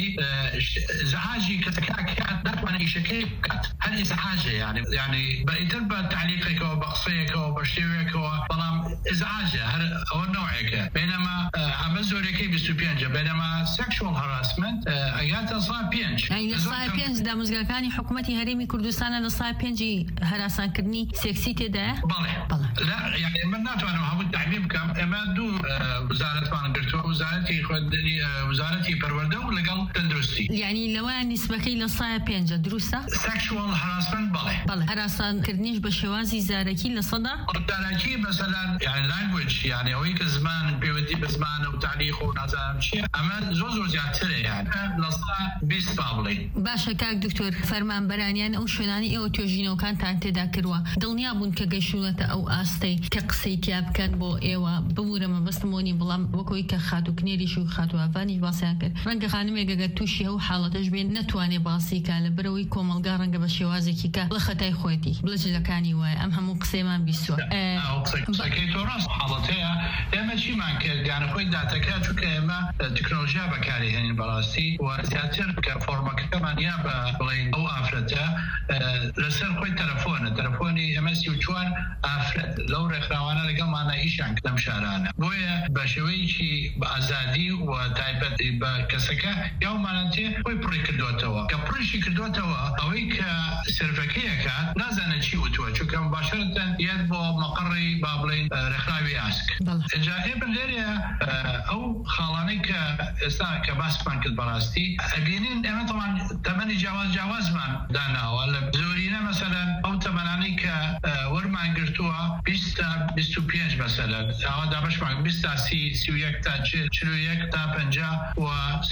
ئزعاجی کەسەکات ناتوانێت ئیشەکەی بکات هەر ئزعاجە یعنی بەئیتر بە تعلیقێکەوە بە قسەیەکەوە بە شێوەیەکەوە بەڵام ئزعاجە هەر ئەوە نەوعێکە بینەما ئەمە زۆری سنوورەکەی 25 بەنەما sexual harassment ئەگاتە سا 5
يعني لصاي بينج دامزگاکانی حکومتی هەرێمی کوردستان لصاي بينجی هراسانکردنی سێکسی تێدایە؟
بەڵێ لا يعني من ناتوانم هەموو تعمیم بکەم ئێمە دوو وزارەتمان گرتووە وزارەتی پەروەردە و لەگەڵ تەندروستی
يعني لەوایە نیسبەکەی لصاي بينج دروستە؟
sexual harassment
بەڵێ هراسانکردنیش بە شێوازی زارەکی لە سەدا؟
زارەکی مثلا يعني language يعني ئەوەی کە زمان پەیوەندی بە زمانە و تاریخ و نازانم چیە ئەمە زۆر زیاترە يعني لەسا 20 بابڵێ.
باشە کاک دکتۆر فەرمانبەرانیان ئەو شوێنانی ئێوە توێژینەوەکانتان تێدا کردووە دڵنیا بوون کە گەیشتونەتە ئەو ئاستەی کە قسەی تیا بکەن بۆ ئێوە ببوورە مەبەستمۆنی بەڵام وەکەوەی کە خاتوکنێریش و خاتوئافانیش باسییان کرد ڕەنگە خانمێک ئەگەر تووشی ئەو حاڵەتەش بێن نەتوانێ باسی کا لە بەرەوەی کۆمەلگا ڕەنگە بە شێوازێکی کە بڵە خەتای خۆیەتی بڵە جلەکانی وایە ئەم هەموو قسەیمان بیستووە.
قسەکەی تۆ ڕاست حاڵەتەیە ئێمە چیمان کرد گیانە خۆی داتەکە چونکە ئێمە تکنۆلۆژیا بەکاری هێنین بەڕاستی و زیاتر کە فۆرمەکەمان یا بە بڵێن ئەو ئافرەتە لەسەر خۆی تەلەفۆنی ئێمە 34 ئافرەت لەو ڕێکخراوانە لەگەڵمانە ئیشان لەم شارانە بۆیە بە شێوەیەکی بە ئازادی و تایبەت بە کەسەکە یاومانە تێ خۆی پڕی کردوێتەوە کە پڕیشی کردوێتەوە ئەوەی کە سرفەکەیەکە نازانە چی وتووە چونکە مباشرەتەن یاد بۆ مەقڕی با بڵێن ڕێکخراوی ئاسک جا ئێمە لێرە ئەو خاڵانەی کە ئێستا کە باسمان کرد بەڕاستی ئەبینین ئێمە تەمان تەمەنی جیاوازمان داناوە لە زۆرینە مەسەلەن ئەو تەمەنانەی کە وەرمان گرتووە 20 تا 25 مەسەلەن ئەوە دابەشمان 20 تا 31 تا 41 تا 50 و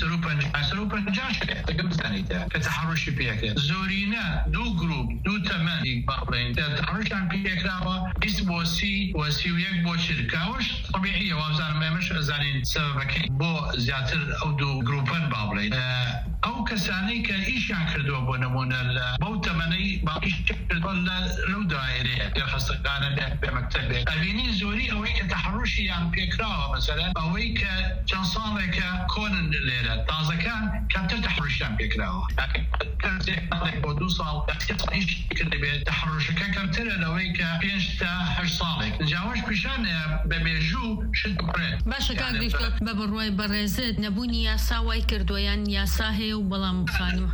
50 شکەتەکە بزانیتە کە تەحەڕوشی پێکرێت زۆرینە دوو گروپ دوو تەمەنی با بڵێن تەحەڕوشیان پێکراوە 20 بۆ 30 و 31 بۆ چرکاوش طبیعیە وابزانم ئێمەش ئەزانین سەبەبەکەی بۆ زیاتر ئەو دوو گروپن با بڵێن ئەو کەسانەی کە ئیشیان کردووە بۆ نمونە لە بەو تەمەنەی باقیش کردووە لەو دایرەیە دەرخستەکانە بێ مەکتەبێک ئەبینی زۆری ئەوەی کە تەحەڕوشیان پێکراوە مەسەلەن ئەوەی کە چەند ساڵێکە کۆنن لێرە تازەکان کەمتر تەحەڕوشیان پێکراوە بۆ 2 ساڵ ئیش کردبێت تەحەڕوشەکە کەمترە لەوەی کە 5 تا 8 ساڵێک جاوەش پیشانە بە مێژوو شت بڕێت.
باشە کاک دکتۆر بە بڕوای بەڕێزت نەبوونی یاسا وای کردویان یاسا هەیە و بەڵام خانم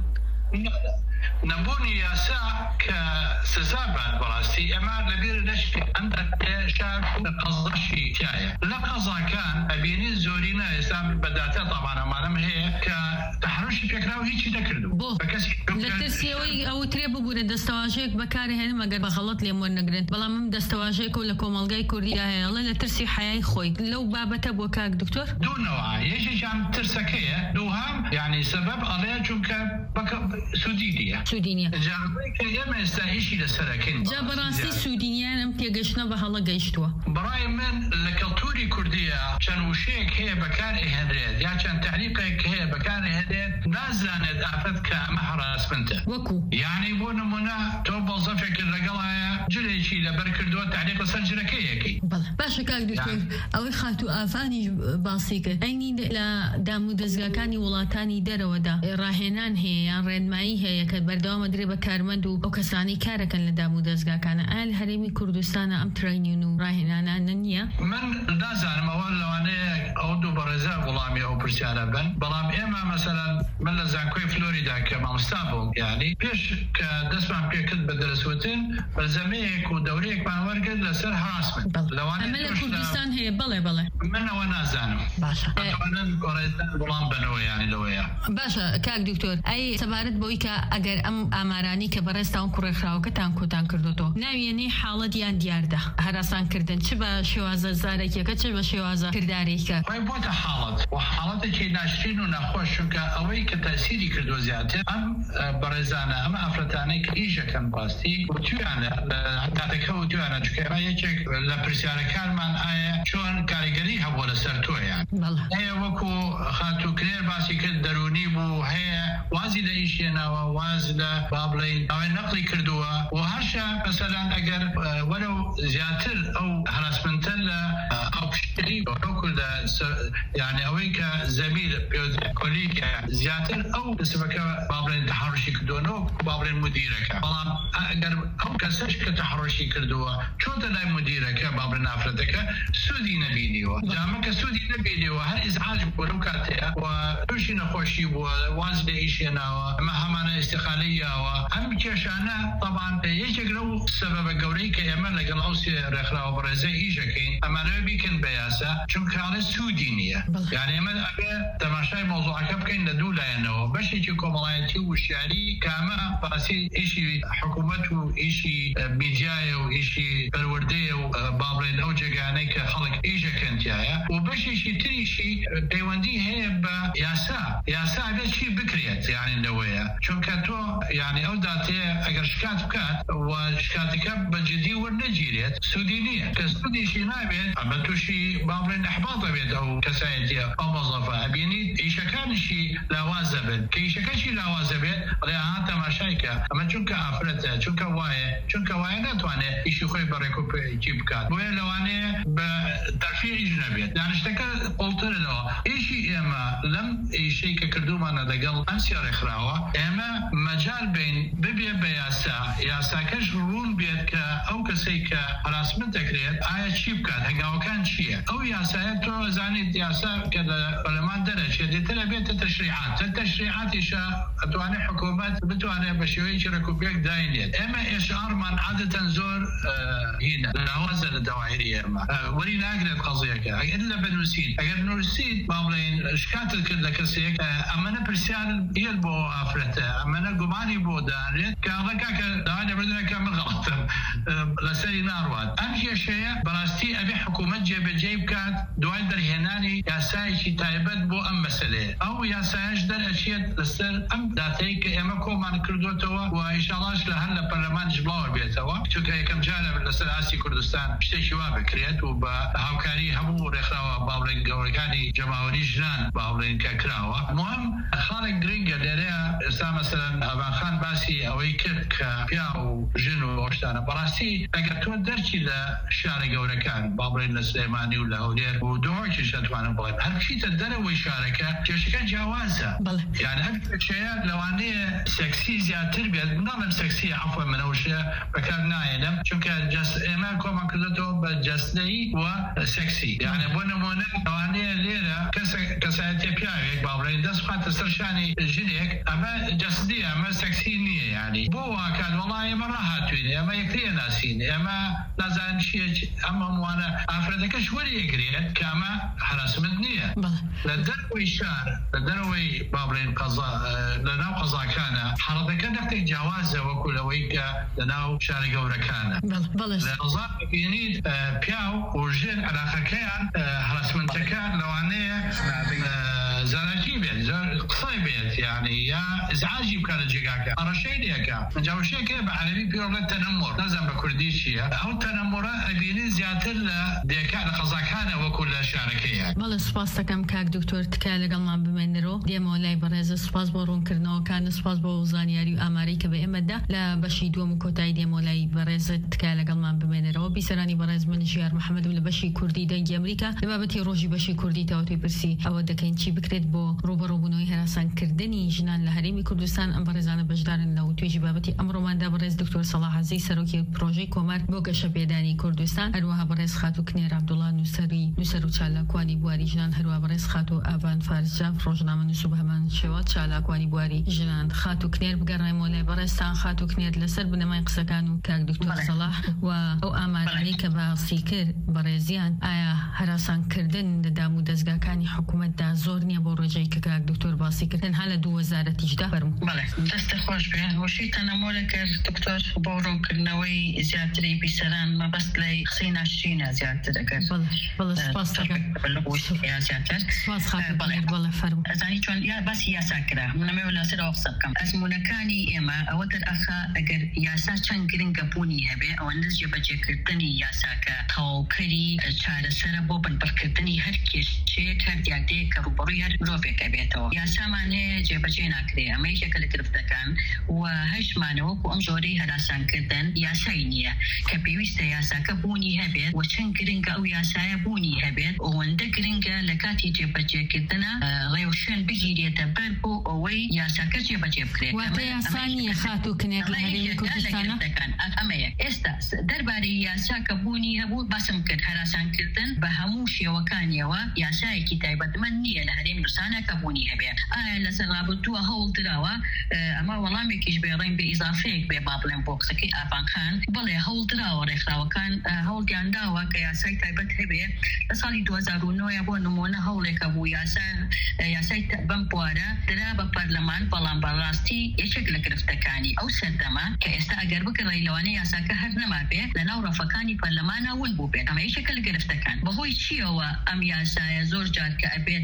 نەبوونی یاسا کە سزا بات بەڕاستی ئەمە لەبێر دەشتی ئەم شار قەزاشی تایە لە قەزاکان ئەبینی زۆرینە ئێستا بەداتە تاوانەمانم هەیە کە تەحەڕوشی پێکراوە هیچی نەکردو
لە ترسیەوەی ئەو ترێ ببوورە دەستەواژەیەک بەکارهێنم ئەگەر بە غەڵەت لێم وەرنەگرێت بەڵام ئەم دەستەواژەیەک و لە کۆمەڵگای کوردیدا هەیە لە ترسی حیای خۆی لەو بابەتە بۆ کاک دکتۆر
دوونەوە یەکێکیان ترسەکەیە دووهام یعنی سەبەب ئەڵەیە چونکە سوودینیە ئێمە ئێستا هیچی لەسەرەکەین
جا بەڕاستی سوودینیان ئەم تێگەشتنە بە هەڵە گەیشتووە
بەڕای من لە کەڵتوری کوردیە چەند وشەیەک هەیە بەکار ئەهێنرێت یا چەند تعلیقێک هەیە بەکار ئەهێنرێت نازانێت ئافرەت کە ئەمە هەراسمنتە
وەکو
یعنی بۆ نمونە تۆ بەڵزەفێکرد لەگەڵایە جلێکی لەبەر کردووە تعلیق لەسەر جلەکەیەکی
باشە کاک دکتۆر ئەوەی خاتوئافانیش باسی کرد ئەینی لە دام و دەستگاکانی وڵاتانی دەرەوەدا ڕاهێنان هەیە یان ڕێنمایی هەیە کە بەردەوامە درێ بە کارمەند و ئەو کەسانی کارەکەن لە دام و دەستگاکانە ئایا لە هەرێمی کوردستانە ئەم ترینین و ڕاهێنانانە نییە؟
من نازانم ئەوە لەوانەیە ئەو دوو بەڕێزە وەڵامی ئەو پرسیارە بن بەڵام ئێمە مەسەلەن من لە زانکۆی فلۆریدا کە مامۆستا بووم یعنی پێش کە دەستمان پێکرد بە دەرسوتن بەرزەمەیەک و دەورەیەکمان وەرگرت لەسەر هەراسمنت
ئەمە لە کوردستان هەیە بەڵێ
منەوە نازانم
باشە
وەڵام بنەوە یانی لەوەیە
باشە کاک دکتۆر ئەی سەبارەت بۆی کە ئەگەر ئەم ئامارانی کە بەڕێستان کوڕێکراوەکەتان کۆتان کردوتەوە ناویێنەی حاڵەت یان دیاردە هەراسانکردن چ بە شێوازە زارێکیەکە چ بە شێوازە کردارێکە
خۆی بۆتە حاڵەت و حاڵەتێکی ناشرین و نەخۆش چونکە ئەوەی کە تەسیری کردووە زیاتر ئەم بەڕێزانە ئەمە ئافرەتانەی کە ئیژەکەن باستی وتویانە هەتاتەکە وتویانە چونکە ئەمە یەکێک لە پرسیارەکانمان ئایا چۆن کاریگەری هەبووە لەسەر تۆیان هەیە وەکو خاتووکرێر باسی کرد دەرونی بوو هەیە وازی لە ئیشێناوە واز لە با بڵێن ئەوەی نەقلی کردووە و هەرشە مەسەلەن ئەگەر وەرە زیاتر ئەو هەراسمنتە لە ئەو پشتری وەکو لە يعني ئەوەی کە زەمیر کۆلیکە زیاتر ئەو قسمەکە بابڵێن تحرشی کردووەنەوە بابڵێن مدیرەکە بەڵام ئەگەر ئەو کەسەش کە تحرشی کردووە چۆنتە لای مدیرەکە بابڵێن ئافرەتەکە سوودی نەبینیوە جامە کە سوودی نەبینیوە هەر ئیزعاج بووە لەو کاتەیە و تووشی نەخۆشی بووە واز لە ئیشێناوە ئەمە هەمانە ئیستیقالەیەوە ئەم کێشانە طبعاً یەکێک لەو سەبەبە گەورەی کە ئێمە لەگەڵ ئەو ڕێکخراوە بەڕێزەی ئیشەکەین ئەمانەوە بیکەن بە یاسا چونکە ئەڵێ سوودی نییە یعنی ئێمە ئەبێ تەماشای مۆزوعەکە بکەین لە دوو لایەنەوە بەشێکی کۆمەڵایەتی و وشیاری کامە باسی ئیشی حکوومەت و ئیشی میدیایە و ئیشی پەروەردەیە و بابڵێن ئەو جێگانەی کە خەڵک ئیشەکەنتیایە و بەشێکی تریشی پەیوەندی هەیە بە یاسا ئەبێت چی بکرێت یعنی لەوەیە چونکە تۆ یعنی ئەو داتەیە ئەگەر شکات بکات و شکاتەکە بەجددی وەرنەگیرێت سوودی نییە کە سوودیشی نابێت ئەمە تووشی بابڵێن ئەحباط دەبێت ئەو کەسایەتیە ئەو مۆزەفە ئەبینیت ئیشەکانشی لاوازە بن کە ئیشەکەشی لاوازە بێت بڵێ ئاها تەماشایکە ئەمە چونکە ئافرەتە چونکە وایە ناتوانێت ئیشی خۆی بەڕێکوپێکی بکات بۆیە لەوانەیە بە تەرفیع ئیش نەبێت دانیشتەکە قوڵترنەوە ئیشی ئێمە لەم ئیشەی کە کردومانە لەگەڵ ئەم سێ ڕێکخراوە ئێمە مەجال بین ببێ بە یاساکەش ڕوون بێت کە ئەو کەسەی کە هەراسمنت دەکرێت ئایا چی بکات هەنگاوەکان چییە ئەو یاسایە تۆ زانیت یاسا کە لە پەرلەمان دەرەچێت دێترە بێتە تەشریعاتیشە ئەتوانێت حکوومەت بتوانێت بە شێوەیەکی ڕێکوپێک داینێت ئێمە ئێشعارمان عادەتەن زۆر هینە لاوازە لە دەوایری ئێمە وەری ناگرێت قەزیەکە ئەگەر بنووسیت ئەگەر نووسیت با بڵێن شکاتت کرد لە کەسێک ئەمەنە پرسیار هێل بۆ ئافرەتە ئەمەنە گومانی بۆ دانرێت کە ئەڵەکە داوای لەبردنەکە من غەڵەتم لەسەری ناڕوات ئەم کێشەیە بەڕاستی ئەبێ حکوومەت جێبەجێ بکات دوای دەرهێنانی یاسایەکی تایبەت بۆ ئەم مەسەلەیە ئەو یاسایەش دەرئەچێت لەسەر ئەم داتەی کە ئێمە کۆمان کردوتەوە و ئینشاڵڵاش لە هەر لە پەرلەمانش بڵاو بێتەوە چونکە یەکەم جارە لەسەر ئاسی کوردستان شتێکی وا بکرێت و بە هاوکاری هەموو ڕێکخراوە باڵێن گەورەکانی جەماوەری ژنان باڵێن کە کراوە مهم خاڵێک گرنگە لێرەیە ئێستا مەسەلەن ئەڤانخان باسی ئەوەی کرد کە پیا و ژن و ئەوشتانە بەڕاستی ئەگەر تۆ دەرچی لە شارە گەورەکان باڵێن لە سلێمانی و لە هەولێر و دۆهۆکیش ئەتوانم بڵێن هەر بچیتە دەرەوەی شارەکە کێشەکە جیاوازە یعنی هەر کێشەیە لەوانەیە سێکسی زیاتر بێت ناڵێم سێکسی عەفوە منەوشە بەکار نایەنم چونکە ئێمە کۆمان کردوتەوە بە جەستەیی و سێکسی یعنی بۆ نمونە لەوانەیە لێرە کەسایەتی پیاوێک باڵێن دەست بخاتە سەر شانی ژنێک ئەمە جەسدی ئەمە سێکسی نییە یعنی بۆ واکات وەڵای ئێمە ڕاهاتوین ئێمە یەکترێ ناسین ئێمە نازانین چیە ئەمە هەمووانە ئافرەتەکەش وەریەگرێت کە ئەمە هەراسمنت نییە لە دەرەوەی شار لە دەرەوەی باڵێن لەناو قەزاکانە حەڵەتەکە نەختێک جیاوازە وەکو لەوەی کە لەناو شارە گەورەکانە لە قەزا ببینیت پیا و ژن علاقەکەیان هەراسمنتەکە لەوانەیە زانەکی بێت قسەی بێت یعنی یا ئزعاجی بکە لە جێگاکە ئەڕەشەی لێکە جاوشەیەکە بە عەرەبی پێوەڵێت تەنەمۆر نەزانم بە کوردی چییە ئەو تەنەمۆرە ئەبینی زیاتر لە دێکا لە قەزاکانە وەکو لە شارەکەیە
بەڵێ سوپاس دەکەم کاک دکتۆر تکای لەگەڵمان بمێنەرەوە دێمەوە لای بەڕێزە سوپاس بۆ ڕوونکردنەوەکان سوپاس بۆ زانیاری و ئامارەی کە بە ئێمەدا لە بەشی دووەم و کۆتایی دێمەوە لای بەڕێزە تکای لەگەڵمان بمێنەرەوە بیسەرانی بەڕێز من ژیار محەممەدم لە بەشی کوردی دەنگی ئەمریکا لە بابەتی ڕۆژی بەشی کوردی تاوەتوی پرسی ئەوە دەکەین چی بکرێت بۆ ڕوبەڕووبوونەوەی هەراسانکردنی ژنان لە هەرێمی کوردستان ئەم بەڕێزانە بەشدارن لەو توێژی بابەتی ئەمڕۆماندا بەڕێز دکتۆر سەڵاح عەزیز سەرۆکی پرۆژەی کۆمار بۆ گەشەپێدانی کوردستان هەروەها بەڕێز خاتوو کنێر عەبدوڵڵا نووسەر و چالاکوانی بواری ژنان هەروەها بەڕێز خاتوو ئاڤان فارسجاف ڕۆژنامە نووس و بەهەمان شێوە چالاکوانی بواری ژنان خاتوو کنێر بگەڕێمەوە لای بەڕێزتان خاتوو کنێر لەسەر بنەمای قسەکان و کاک دکتۆر سەڵاح و ئەو ئامارانەی کە باسی کرد بەڕێزیان ئایا هەراسانکردن لە دام و دەستگاکانی حکوومەتدا زۆر نییە بۆ ڕۆژەی کە کاک دکتۆر باسی کردن هەل لە 2018 فەرموو
دەستە خۆش بێ وشی تەنەمۆرە کرد دکتۆر بۆ ڕوونکردنەوەی زیاتری بیسەران مەبەست لای قسەی ناشرینە زیاتر ئەگەر
سپاس فەرموو
ئەزانی چۆن باسی یاسا کرا منەمەوە لەسەرەوە قسە بکەم ئەزمونونەکانی ئێمە ئەوە دەرئەخا ئەگەر یاسا چەند گرنگە بوونی هەبێ ئەوەندە جێبەجێکردنی یاساکە تەواوکەری چارەسەرە بۆ بنبڕکردنی هەر کێشە چێک هەردیاکدەیە کە ڕوبەڕووی هەر مرۆڤێکە بێتەوە یاسامان هەیە جێبەجێ ناکرێ ئەمەی شەکە لە گرفتەکان و هەشمانەوەکو ئەم جۆرەی هەراسانکردن یاسایی نییە کە پێویستە یاساکە بوونی هەبێت و چەند گرنگە ئەو یاسایە بوونی هەبێت ئەوەندە گرنگە لە کاتی جێبەجێکردنە ڕێوشێن بگیرێتە بەر بۆ ئەوەی یاساکە جێبەجێ بکرێت
واتە یاسانی خاتوکنێک لە هەرێمی کوردستانە
ئەمەیە ئێستا دەربارەی یاساکە بوونی هەبوو باسم کرد هەراسانکردن بە هەموو شێوەکانیەوە یاسایەکی تایبەتمەند نییە لە هەرێمی کوردستانە کە بوونی هەبێت ئایا لەسەر رابطووە هەوڵدراوە ئەمە وەڵامێکیش بێڕێن بە ئیزافەیەک بێ با بڵێن بۆ قسەکەی ئافانخان بڵێ هەوڵدراوە ڕێکخراوەکان هەوڵیانداوە کە یاسای تایبەت هەبێ لە ساڵی 2009 بۆ نمونە هەوڵێکە بوو یاسای بەم بوارە درا بە پەرلەمان بەڵام بەڕاستی یەکێک لە گرفتەکانی ئەو سەردەما کە ئێستا ئەگەر بکڕی لەوانەیە یاساکە هەر نەما بێ لە ناو ڕەفەکانی پەرلەمانە ون بوو بێت ئەمە یەکێکە لە گرفتەکان بەهۆی چیەوە ئەم یاسایە زۆر جار کە ئەبێت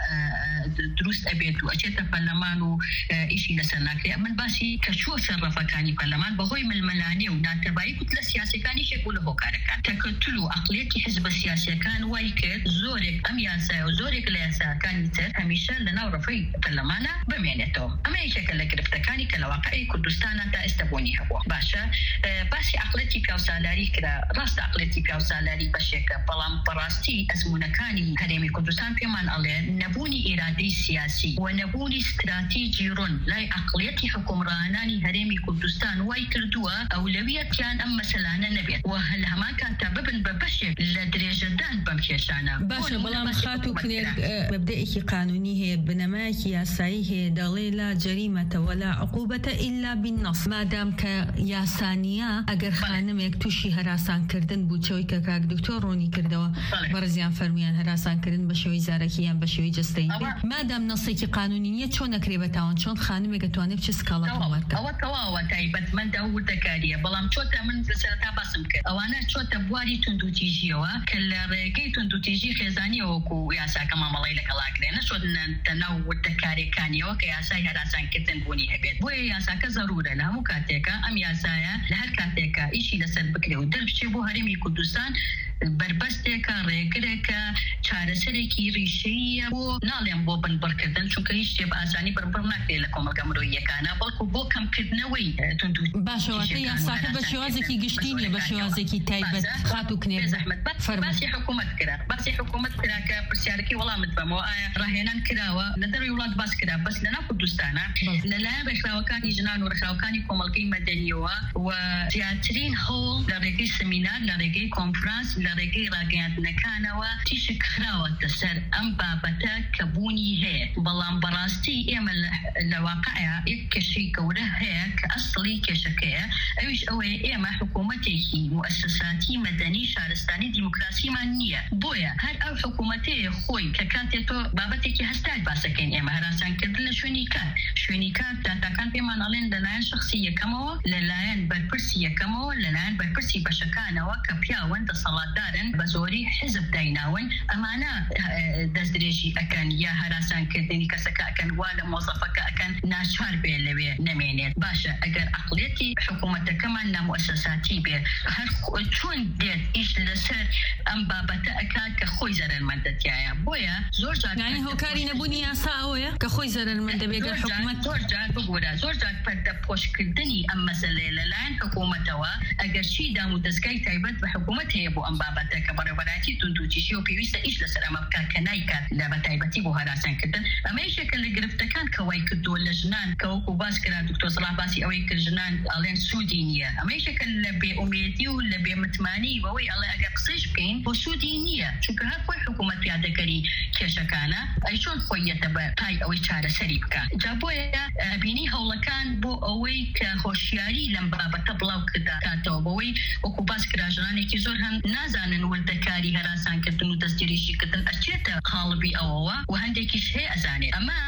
دروست ئەبێت و ئەچێتە پەرلەمان و ئیشی لەسەر ناکرێت من باسی کە چوە سەر ڕەفەکانی پەرلەمان بەهۆی ململانێ و ناتەبایی کوتلە سیاسەکانی شێک و لە هۆکارەکان تەکەتل و عەقڵیەتی حزبە سیاسیەکان وای کرد زۆرێک ئەم یاسایە و زۆرێک لە یاساکانی تر هەمیشە لە ناو ڕەفەی پەرلەمانە بمێنێتەوە ئەمە یەکێکە لە گرفتەکانی کە لە واقعی کوردستانە تا ئێستا بوونی هەبووە باشە باسی عەقڵەتی پیاوسالاری کرا ڕاست عەقڵەتی پیاوسالاری بەشێکە بەڵام بەڕاستی ئەزمونەکانی هەرێمی کوردستان پێمان ئەڵێ نەبوونی ئیرادەی سیاسی و نەبوونی استراتیجی ڕوون لای عەقڵیەتی حکومڕانانی هەرێمی کوردستان وای کردووە ئەولەویەتیان ئەم مەسەلانە نەبێت و هەل هەمان کاتە ببن بە بەشێک لە درێژەدان بەم کێشانە
باشە بەڵام خاتوکنێک مەبدەئێکی قانونی هەیە بنەمایەکی یاسایی هەیە دەڵێ لا جەریمەتە وەلا عقوبەتە ئیلا بالنەص مادام کە یاسانیە ئەگەر خانمێک تووشی هەراسانکردن بوو چەوەی کە کاک دکتۆر ڕوونی کردەوە بەڕزیان فەرمیان هەراسانکردن بە شێوەی زارەکییان بە شێوەی جەستەیی مادام نەسێکی قانونی نییە چۆن نەکرێ بەتاوان چۆن خانمێک دەتوانێت بچ سکاڵە هەوارکە
ئەوە تەواوە تایبەتمەندە و وردەکاریە بەڵام چۆتە من سەرەتا باسم کرد ئەوانە چۆتە بواری توندوتیژیەوە کە لە ڕێگەی توندوتیژی خێزانیەوەکو یاساکە مامەڵی لەگەڵاکرێ نەچۆتە ناو وردەکارەکانیەوە کە یاسای هەراسانکردن بوونی هەبێت بۆیە یاساکە زەرورە لە هەموو کاتێکە ئەم یاسایە لە هەر کاتێکە ئیشی لەسەر بکرێ و دەربچێ بۆ هەرێمی کوردستان بربەستێکە ڕێگرێکە چارەسەرێکی ڕیشەیە بۆ ناڵێن بۆ بنبڕکردن چونکە هیچ شتێ بە ئاسانی بڕبڕ ناکرێت لە کۆمەلگا مرۆییەکانە بەڵکو بۆ کەمکردنەوەی
باشەوەتە یاساکە بە شێوازێکی گشتی نیە بە شێوازێکی تایبەت خاتوکنێک
باسی حکوومەت کرا باسی حکوومەت کرا کە پرسیارەکەی وەڵامت بەمەوە ئایا ڕاهێنان کراوە لە دەروی وڵات باس کرا بەس لەناو کوردستانە لەلایەن ڕێکخراوەکانی ژنان و ڕێکخراوەکانی کۆمەلگەی مەدەنیەوە و زیاترین هەوڵ لە ڕێگەی سەمینار لە ڕێگەی کۆنفرانس لە ڕێگەی ڕاگەیاندنەکانەوە تیشک خراوەتە سەر ئەم بابەتە کە بوونی هەیە بەڵام بەڕاستی ئێمە لە واقعە یەک کێشەی گەورە هەیە کە ئەسڵی کێشەکەیە ئەویش ئەوەیە ئێمە حکوومەتێکی مؤسساتی مەدەنی شارستانی دیموکراسیمان نییە بۆیە هەر ئەو حکوومەتەیە خۆی کە کاتێتۆ بابەتێکی هەستات باسەکەین ئێمە هەراسانکردن لە شوێنی کار داتاکان پێمان ئەڵێن لەلایەن شخصی یەکەمەوە لەلایەن بەرپرسی یەکەمەوە لەلایەن بەرپرسی بەشەکانەوە کە پیاوەن دەسەڵاتدارن بە زۆری حزب دایناون ئەمانە دەستدرێژی ئەکەن یا هەراسانکردنی کەسەکە ئەکەن وا لە مۆزەفەکە ئەکەن ناچار بێ لەوێ نەمێنێت باشە ئەگەر عەقڵیەتی حکوومەتەکەمان نامؤسساتی بێ هەر چۆن دێت ئیش لەسەر ئەم بابەتە ئەکات کە خۆی زەرمەندەتیایە بۆیە زۆر جار
هۆکاری نەبوونی یاسا ئەوەیە کە خۆی زەرمەندە بێگەر حکوومەت
زۆر جار بگورە زۆر جار پەردە پۆشکردنی ئەم مەسەلەیە لەلایەن حکوومەتەوە ئەگەر چی دام و دەستگای تایبەت بە حکوومەت هەیە بۆ ئەم بابەتە کە بەڕێوەبەراتی توندوتیژی و پێویستە ئیش لەسەر ئەمە بکات کە نایکات لە بەتایبەتی بۆ هەراسانکردن ئەمە یەکێکە لە گرفتەکان کە وای کردووە لە ژنان کە وەکو باس کرا دکتۆر سەلاح باسی ئەوەی کرد ژنان ئەڵێن سوودی نییە ئەمە یەکێکە لە بێئومێدی و لە بێمتمانی بەوەی ئەڵێ ئەگەر قسەش بکەین بۆ سوودی نییە چونکە هەر خۆی حکوومەت پیادەکەری کێشەکانە ئەی چۆن خۆیەتە بە پای ئەوەی چارەسەری بکات جا بۆیە بینی هەوڵەکان بۆ ئەوەی کە هۆشیاری لەم بابەتە بڵاو کرداتەوە بەوەی وەکو باس کرا ژنانێکی زۆر هەم نازانن وردەکاری هەراسانکردن و دەستگیریشیکردن ئەچێتە قاڵبی ئەوەوە و هەندێکیش هەیە ئەزانێت ئەمە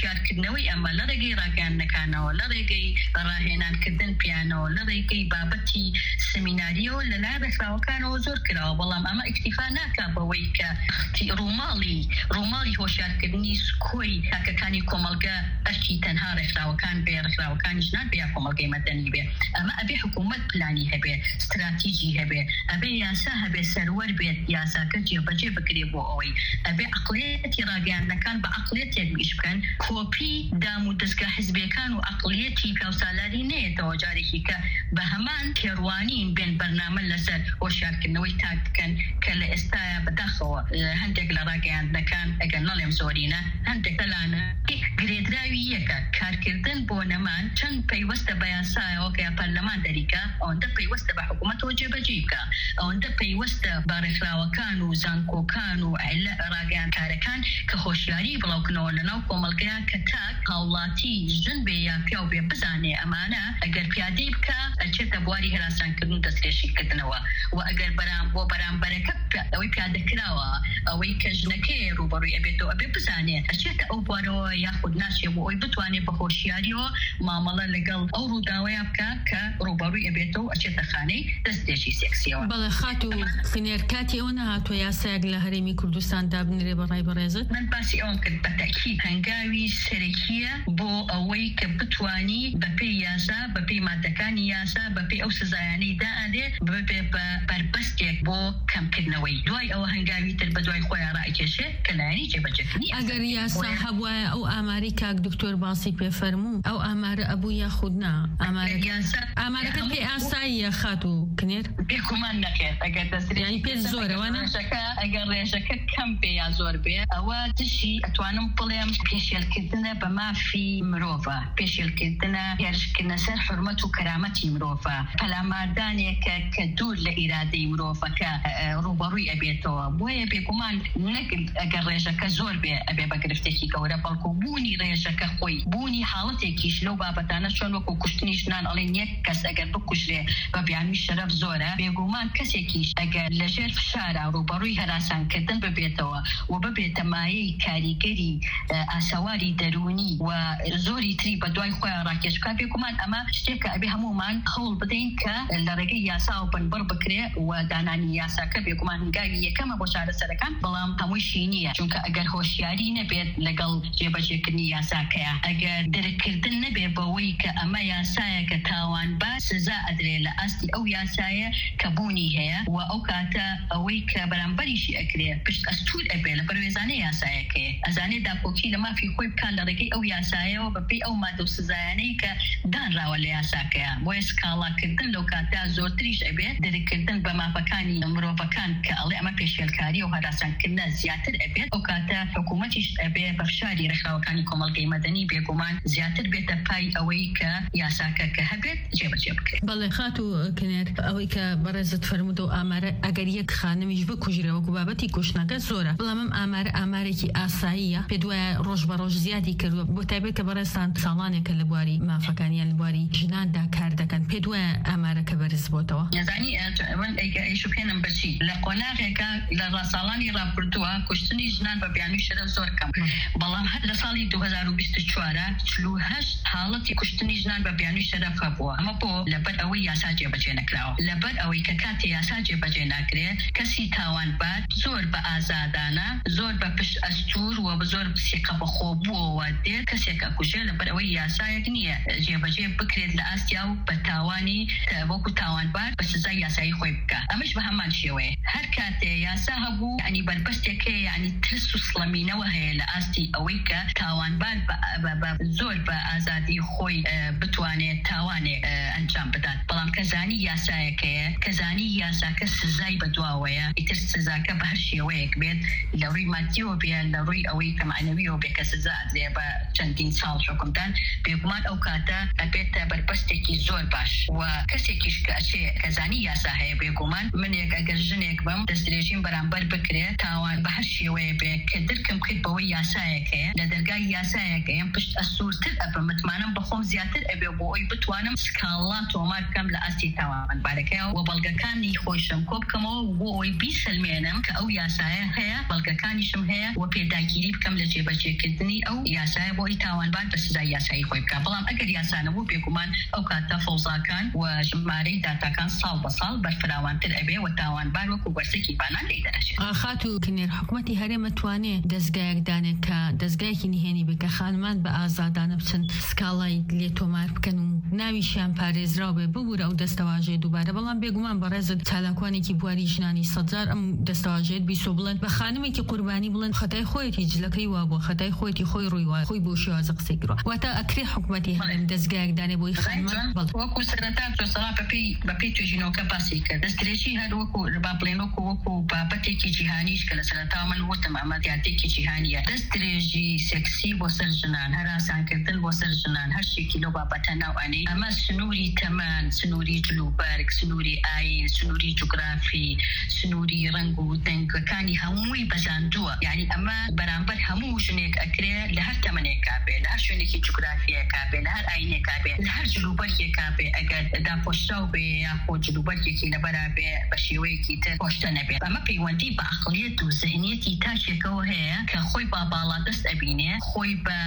هۆشیارکردنەوەی ئەمە لە ڕێگەی ڕاگەاندنەکانەوە لە ڕێگەی ڕاهێنانکردن پیانەوە لە ڕێگەی بابەتی سەمیناریەوە لە لای ڕێکخراوەکانەوە زۆر کراوە بەڵام ئەمە ئیکتیفا ناکات بەوەی کە ڕووماڵی هۆشیارکردنی کۆی تاکەکانی کۆمەلگە ئەرکی تەنها ڕێکخراوەکان بێ ڕێکخراوەکانی ژنان بێ یا کۆمەلگەی مەدەنی بێ ئەمە ئەبێ حکوومەت پلانی هەبێ استراتیژی هەبێ ئەبێ یاسا هەبێ سەروەر بێت یاساکە جێبەجێ بکرێ بۆ ئەوەی ئەبێ عقلێتی ڕاگەاندنەکان بە عقلێتێک بیش بکەن کۆپی دام و دەستگا حیزبیەکان و عقلێتی پیاوسالاری نێتەوە جارێکی کە بە هەمان تێڕوانین بێن بەرنامە لەسەر هۆشیارکردنەوەی تاک بکەن کە لە ئێستاە بەداخەوە هەندێک لە ڕاگەاندنەکان ئەگەر نەڵێم زۆرینە هەندێک لەلانە گرێدراوی یەکە کارکردن بۆ نەمان چەند پەیوەستە بە یاسایەوە کە پەرلەمان دەریکە ئەوەندە پەیوەستە بە حکوومەتەوە جێبەجێ بکە ئەوەندە پەیوەستە بە ڕێکخراوەکان و زانکۆکان و ڕاگەیاندکارەکان کە خۆشیاری بڵاوکنەوە لەناو کۆمەلگەیان کە تاک هاوڵاتی ژن بێ یا پیا و بێ بزانێ ئەمانە ئەگەر پیادەی بکە ئەچێتە بواری هەراسانکردن دەستێشیکردنەوە و ئەگەر بۆ بەرامبەرەکە ئەوەی پیادەکراوە ئەوەی کە ژنەکەی ڕوبەڕووی ئەبێتەوە ئەبێ بزانێ ئەچێتە ئەو بوارەوە یاخود ناچێ بۆ ئەوی بتوانێت بە خۆشیاریەوە مامەڵە لەگەڵ ئەو ڕووداوەیە بکە کە ڕوبەڕووی ئەبێتەوە ئەچێتە خانەی دەستێشی سێکسیەوە.
بەڵێ خات و خنێرکاتی ئەوە نەهاتوە یاسایەک لە هەرێمی کوردستان دابنرێ بەڕای بەڕێزت؟
من باسی ئەوم کرد بە تەکید هەنگاوی سەرەکیە بۆ ئەوەی کە بتوانی بەپێی یاسا بەپێی مادەکانی یاسا بەپێی ئەو سزایانەی دائەدێ ببێ بە بەربەستێک بۆ کەمکردنەوەی دوای ئەوە هەنگاوی تر بە دوای خۆیان ڕائکێشێت کە لایەنی جێبەجێکردنی
ئەگەر یاسا هەبوایە ئەو ئاماری کاک دکتۆر باسی پێفەرموو ئەو ئامارە ئەبوو یاخود نا ئامارەکەت پێ ئاساییە خات و کنێر
بێکومان نەکێت ئەگەر دەستیانی
پێ زۆرەوەە
ئەگەر ڕێژەکە کەم پێ یا زۆر بێ ئەوە دشی ئەتوانم بڵێم پێشێلکردنە بە مافی مرۆڤە پێشێلکردنە هێرشکردنە سەر حرمەت و کەرامەتی مرۆڤە پەلاماردانێکە کە دوور لە ئیرادەی مرۆڤەکە ڕوبەڕووی ئەبێتەوە بۆیە بێگومان نەگرت ئەگەر ڕێژەکە زۆر بێ ئەبێ بە گرفتێکی گەورە بەڵکو بوونی ڕێژەکە خۆی بوونی حاڵەتێکیش لەو بابەتانە چۆن وەکو کوشتنی ژنان ئەڵێن یەک کەس ئەگەر بکوژرێ بە بیانوی شەرەف زۆرە بێگومان کەسێکیش ئەگەر لەژێر فشارە ڕوبەڕووی هەراسانکردن ببێتەوە و ببێتە مایەی کاریگەری ئاسەواری دەرونی و زۆری تری بە دوای خۆیان ڕاکێشکا بێگومان ئەمە شتێکە ئەبێ هەمومان هەوڵ بدەین کە لە ڕێگەی یاسا و بنبڕ بکرێ و دانانی یاساکە بێگومان هەنگاوی یەکەمە بۆ چارەسەرەکان بەڵام هەمووشی نییە چونکە ئەگەر هۆشیاری نەبێت لەگەڵ جێبەجێکردنی یاساکەیە ئەگەر دەرکردن نەبێ بەوەی کە ئەمە یاسایە کە تاوانبار سزا ئەدرێ لە ئاستی ئەو یاسایە کە بوونی هەیە و ئەو کاتە ئەوەی کە بەرامبەریشی ئەکرێ پشت ئەستور ئەبێ لە بەروێزانەی یاسایەکەیە ئەزانێ داپۆکی لە مافی خۆی بکان لە ڕێگەی ئەو یاسایەوە بەپێی ئەو مادە و سزایانەی کە دانراوە لە یاساکەیە بۆیە سکاڵاکردن لەو کاتە زۆرتریش ئەبێ دەرکردن بە مافەکانی مرۆڤەکان کە ئەڵێ ئەمە پێشێلکاری و هەراسانکردنە زیاتر ئەبێت ئەو کاتە حکوومەتیش ئەبێ بە فشاری ڕێکخراوەکانی کۆمەڵگەی مەدەنی بێگومان زیاتر بێتە پای ئەوەی کە یاساکە کە هەبێت جێبەجێ بکرێت.
بەڵێ خات و کنێر ئەوەی کە بەڕێزت فەرموودە و ئامارە ئەگەر یەک خانمیش بکوژرێ وەکو بابەتی کوشتنەکە زۆرە بەڵام ئەم ئامارێکی ئاساییە پێ دوایە ڕۆژ بە ڕۆژ زیادی کردووە بۆ تایبەت کە بەڕێستان ساڵانێکە لە بواری مافەکانیان لە بواری ژناندا کار دەکەن پێ دوایە ئامارەکە بەرز بۆتەوە
نەزانی ئەیشو پێنم بچی لە قۆناغێکە لە ڕاستاڵانی ڕابردووە کوشتنی ژنان بە بیانوی شەرەف زۆر کەم بەڵام هەر لە ساڵی 2024 48 حاڵەتی کوشتنی ژنان بە بیانوی شەرەف هەبووە ئەمە بۆ لەبەر ئەوەی یاسا جێبەجێ نەکراوە لەبەر ئەوەی کە کاتی یاسا جێبەجێ ناکرێت کەسی تاوانبار زۆر بە ئازادانە زۆر بە پشت ئەستور و بە زۆر سێقە بەخۆبووەوە دێت کەسێکە کوژێ لەبەر ئەوەی یاسایەک نییە جێبەجێ بکرێت لە ئاستیا و بە تاوانی وەکو تاوانبار بە سزای یاسایی خۆی بکە ئەمەش بە هەمان شێوەیە هەر کاتێ یاسا هەبوو ئەنی بەربەستێک هەیە یعنی ترس و سڵەمینەوە هەیە لە ئاستی ئەوەی کە تاوانبار زۆر بە ئازادی خۆی بتوانێت تاوانێک ئەنجام بدات بەڵام کەزانی یاسایەکەیە کەزانی یاساکە سزای بەدواوەیە ئیتر سزاکە بە هەر شێوەیەک بێت لە ڕووی مادیەوە بێت لە ڕووی ئەوەی کە معنەویەوە بێ کە سزا ئەدرێ بە چەندین ساڵ حکومدان بێگومان ئەو کاتە ئەبێتە بەربەستێکی زۆر باش و کەسێکیش کە ئەچێ کەزانی یاسا هەیە بێگومان منێک ئەگەر ژنێک بم دەستدرێژیم بەرامبەر بکرێت تاوان بە هەر شێوەیە بێ کە درکم بکەیت بەوەی یاسایەکەیە لە دەرگای یاسایەکەیەم پشت ئەسوورتر ئەبم متمانم بەخۆم زیاتر ئەبێ بۆ ئەوی بتوانم سکاڵا تۆمار بکەم لە ئاستی تاوانبارەکەیەوە و بەڵگەکانی خۆشم کۆ بکەمەوە بۆ ئەوی بیسەلمێنم دەکەم کە ئەو یاسایە هەیە بەڵگەکانیشم هەیە و پێداگیری بکەم لە جێبەجێکردنی ئەو یاسایە بۆی تاوانبار بە سزای یاسایی خۆی بکە. بەڵام ئەگەر یاسانەبوو بێگومان ئەو کاتە فەوزاکان و ژمارەی داتاکان ساڵ بە ساڵ بەرفراوانتر ئەبێ و تاوانبار وەکو بەرسێکی بانان لێ دەرەچێت.
خاتو کنێر حکوومەتی هەرێمە توانێت دەستگایەک دانێت کە دەستگایەکی نهێنی بکە خانمان بە ئازادانە بچن سکاڵای لێ تۆمار بکەن و ناویشیان پارێزراو بێ ببوورە ئەو دەستەواژەیە دووبارە. بەڵام بێگومان بەڕێزت چالاکوانێکی بواری ژنانی سەدجار ئەم دەستەواژێت بیسۆ بڵێن بە خانمێکی قوربانی بڵێن خەتای خۆیەتی جلەکەی وا بووە خەتای خۆیەتی خۆی ڕووی وایە خۆی بۆ شێوازە قسەی کردووە. واتە ئەکرێ حکوومەتی هەرێم دەستگایەک دانێ بۆی خانمان
وەکو سەرەتا تۆسەڵا بەپێی توێژینەوەکە باسی کرد دەستدرێژی هەر وەکو با بڵێن وەکو بابەتێکی جیهانیش کە لە سەرەتا من وتم ئەمە دیاتێکی جیهانیە. دەستدرێژی سێکسی بۆ سەر ژنان هەراسانکردن بۆ سەر ژنان هەر شتێکی لەو بابەتە ناوانەی ئەمە سنووری تەمان سنووری جلوبەرگ سنووری ئاین سنووری جوگرافی سنووری ڕنگ و دەنگەکانی هەمووی بەزاندووە. یعنی ئەمە بەرامبەر هەموو ژنێک ئەکرێ لە هەر تەمەنێک کابێ لە هەر شوێنێکی جوگرافیە کابێ لە هەر ئاینێک کابێ لە هەر جلوبەرگێک کابێ ئەگەر داپۆشراو بێ یاخۆ جلوبەرگێکی لەبەرا بێ بە شێوەیەکی تر پۆشتە نەبێت. ئەمە پەیوەندی بە عەقڵیەت و ذهنیەتی تاکێکەوە هەیە کە خۆی با باڵا دەست ئەبینێ خۆی بە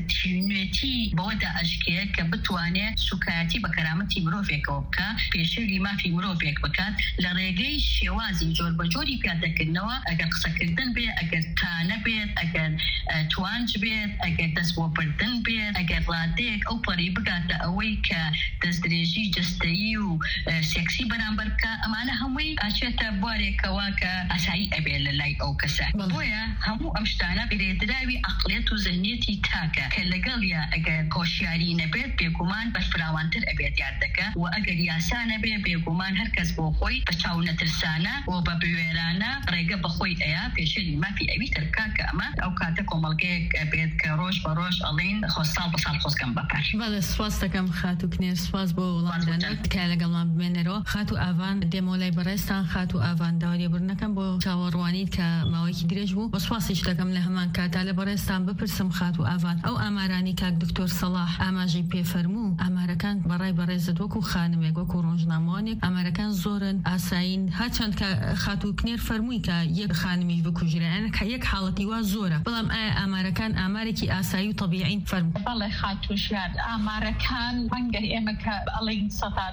تیونێتی بەوەدا ئەشکێ کە بتوانێت سوکایەتی بە کەرامەتی مرۆڤێکەوە بکە پێشێری مافی مرۆڤێک بکات لە ڕێگەی شێوازی جۆر بە جۆری پیادەکردنەوە ئەگەر قسەکردن بێ ئەگەر تانە بێت ئەگەر توانج بێت ئەگەر دەست بۆ بردن بێت ئەگەر ڕادەیەک ئەو پەڕی بگاتە ئەوەی کە دەستدرێژی جستەیی و سێکسی بەرامبەر بکە ئەمانە هەمووی ئاچێتە بوارێکەوە کە ئاسایی ئەبێ لە لای ئەو کەسە. بۆیە هەموو ئەم شتانە بێدراوی عەقڵیەت و ذهنیەتی تاکە کە لەگەڵیا ئەگەر هۆشیاری نەبێت بێگومان بەرفراوانتر ئەبێت یاردەکە و ئەگەر یاسا نەبێ بێگومان هەر کەس بۆ خۆی بە چاو نەترسانە و بە بوێرانە ڕێگە بەخۆی ئەیە پێشێری مافی ئەوی ترکا کە ئەمە ئەو کاتە کۆمەڵگەیەک ئەبێت کە ڕۆژ بە ڕۆژ ئەڵێن خۆساڵ بە ساڵ خۆزکەم بەپاش.
بەڵێ سپاس دەکەم خاتو کنێر سپاس بۆ وڵامدانەوە کە لەگەڵمان بمێنەرەوە. خاتو ئاوان دێمۆلای بەڕێستان خاتو ئاوان داوای بڕنەکەم بۆ چاوەڕوانیت کە ماوەیەکی درێژ بوو بە سپاسیش دەکەم لە هەمان کاتا لە بەڕێستان بپرسم خاتو ئاوان ئەو ئامارانی کاک دکتۆر سەڵاح ئاماژەی پێفەرموو ئامارەکان بەڕای بەڕێزت وەکو خانمێک وەکو ڕۆژنامەوانێک ئامارەکان زۆرن ئاساین هەرچەند کە خاتو کنێر فەرمووی کە یەک خانمی بکوژرایان کە یەک حاڵەتی وا زۆرە بەڵام ئایا ئامارەکان ئامارێکی ئاسایی و طبیعین فەرموو؟
بەڵێ خاتوشیان ئامارەکان ڕەنگە ئێمە کە ئەڵێن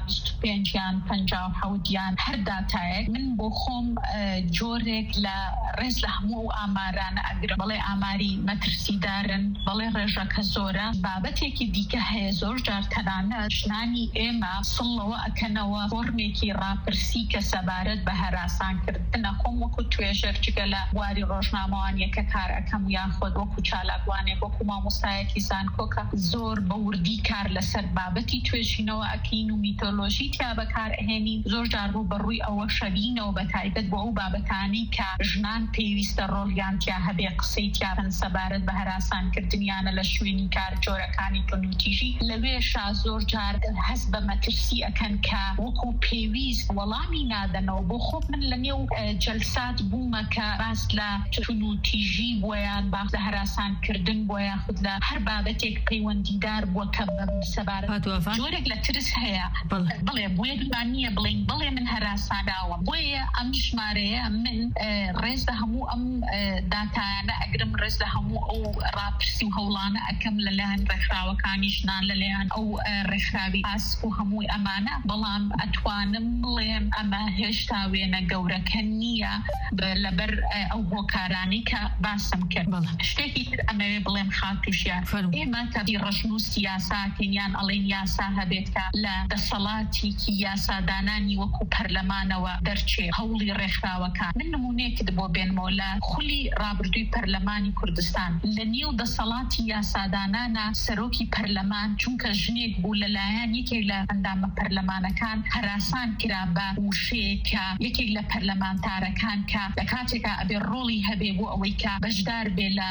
125 یان 57 یان هەر داتایەک من بۆ خۆم جۆرێک لە ڕێز لە هەموو ئامارانە ئەگرم بەڵێ ئاماری مەترسیدارن بەڵێ ڕێژەکە زۆرە. بابەتێکی دیکە هەیە زۆر جار تەنانە ژنانی ئێمە سڵەوە ئەکەنەوە فۆرمێکی ڕاپرسی کە سەبارەت بە هەراسانکردنە خۆم وەکو توێژەر جگە لە واری ڕۆژنامەوانیەکە کار ئەەکەم یاخۆت وەکو چالاکوانێک وەکو مامۆستایەکی زانکۆکە زۆر بە وردی کار لەسەر بابەتی توێژینەوە ئەکەین و میتۆلۆژی تیا بەکار ئەهێنین زۆر جار بوو بەڕووی ئەوە شەبینەوە بە تایبەت بۆ ئەو بابەتانی کە ژنان پێویستە ڕۆڵیان تیا هەبێ قسەی تیاپن سەبارەت بە هەراسانکردنیانە لە شوێنی کار جۆرەکانی تونوتیژی لەوێشا زۆر جار هەست بە مەترسی ئەکەن کە وەکو پێویست وەڵامی نادەنەوە بۆ خۆ من لە نێو جەلسات بوومە کە باس لە تونوتیژی بۆیان باس لە هەراسانکردن بۆیان خود لە هەر بابەتێک پەیوەندیدار بووە کە سەبارەت جۆرێک لە ترس هەیە بڵێ بۆیە دوانیە بڵێن بڵێ من هەراسانداوە بۆیە ئەم ژمارەیە من ڕێز لە هەموو ئەم داتایانە ئەگرم ڕێز لە هەموو ئەو ڕاپرسی و هەوڵانە ئەکەم لەلایەن ڕێکخراوەکانی ژنان لەلایەن ئەو ڕێکخراوی ئاسک و هەمووی ئەمانە بەڵام ئەتوانم بڵێم ئەمە هێشتا وێنە گەورەکە نییە لەبەر ئەو هۆکارانی کە باسم کرد. شتێکی تر ئەمەوێ بڵێم خاتوشیان ئێمە تەبی ڕژن و سیاساتیان ئەڵێن یاسا هەبێت کە لە دەسەڵاتێکی یاسادانانی وەکو پەرلەمانەوە دەرچێ هەوڵی ڕێکخراوەکان من نمونەیەکت بۆ بێنمەوە لە خولی ڕابردووی پەرلەمانی کوردستان لە نێو دەسەڵاتی یاسادانانە سەرۆکی پەرلەمان چونکە ژنێک بوو لەلایەن یەکێک لە ئەندامە پەرلەمانەکان هەراسان کرا بە وشەیەکە یەکێک لە پەرلەمانتارەکان کە لە کاتێکا ئەبێ ڕۆڵی هەبێ بۆ ئەوەی کە بەشدار بێ لە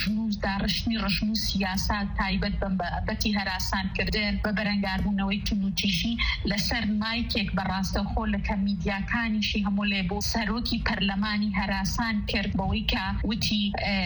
ڕژنی ڕژن و سیاسات تایبەت بەتی هەراسانکردن بە بەرەنگاربوونەوەی تونوتیژی لەسەر مایکێک بەڕاستەخۆ لەکە میدیاکانیشی هەموو لێ بۆ سەرۆکی پەرلەمانی هەراسان کرد بەوەی کە وتی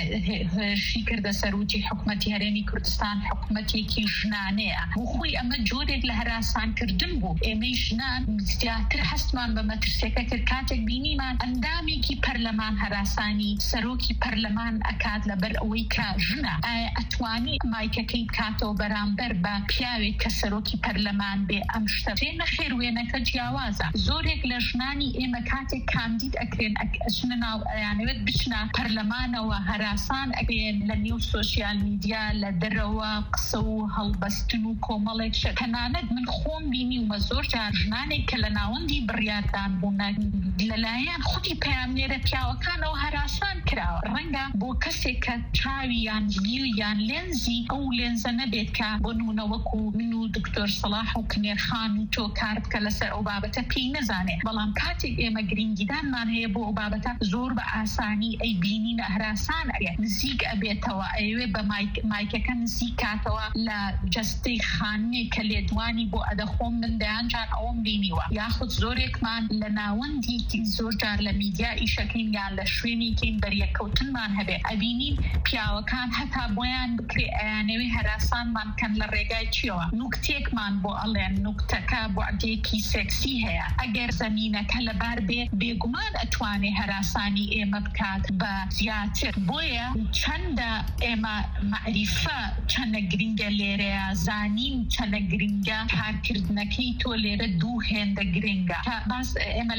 هێرشی کردە سەرۆکی حکوومەتی هەرێمی کوردستان حکوومەتێکی ژنانەیە بۆ خۆی ئەمە جۆرێک لە هەراسانکردن بوو. ئێمەی ژنان زیاتر هەستمان بە مەترسیەکە کرد کاتێک بینیمان ئەندامێکی سەرۆکی پەرلەمان هەراسانی سەرۆکی پەرلەمان ئەکات لەبەر ئەوەی کە ژنە ئەتوانی مایکەکەی بکاتەوە بەرامبەر بە پیاوێک کە سەرۆکی پەرلەمان بێ ئەم شتە نەخێر وێنەکە جیاوازە. زۆرێک لە ژنانی ئێمە کاتێک کاندید ئەکرێن ئەچنە ناو یانەوێت بچنە پەرلەمانەوە هەراسان ئەکرێن لە نێو سۆشیال میدیا لە دەرەوە قسە و هەڵبەستن و کۆمەڵێک شت. تەنانەت من خۆم بینی ومە زۆر جار ژنانێک کە لە ناوەندی بڕیاردان بوون لەلایەن خودی پەیامنێرە پیاوەکانەوە هەراسان کراوە. ڕەنگە بۆ کەسێک کە چاوی یان بیل یان لێنزی ئەو لێنزە نەبێت کە بۆ نمونەوەکو من و دکتۆر سەلاح و کنێرخان و تۆ کار بکە لەسەر ئەو بابەتە پێی نەزانێت. بەڵام کاتێک ئێمە گرنگیدانمان هەیە بۆ ئەو بابەتە زۆر بە ئاسانی ئەی بینینە هەراسان ئەیە نزیک ئەبێتەوە ئەوێ بە مایکەکە نزیک کاتەوە لە جەستەی خانێ کە لێدوانی بۆ ئەدەخۆم من دەیانجار ئەوم بینیوە. یاخود زۆرێکمان لە ناوەندی زۆر جار لە میدیا ئیشەکەین یان لە شوێنێکین بەریەکەوتنمان هەبێ ئەبینین پیاوەکان هەتا بۆیان بکرێ ئەیانەوێ هەراسانمان کەن لە ڕێگای چیەوە نوکتێکمان بۆ ئەڵێن نوکتەکە بۆعدێکی سێکسی هەیە. ئەگەر زەمینەکە لەبار بێ بێگومان ئەتوانێ هەراسانی ئێمە بکات بە زیاتر. بۆیە چەندە ئێمە معریفە چەندە گرنگە لێرەیە زانین چەندە گرنگە کارکردنەکەی تۆ لێرە دوو هێندە گرنگە باس ئێمە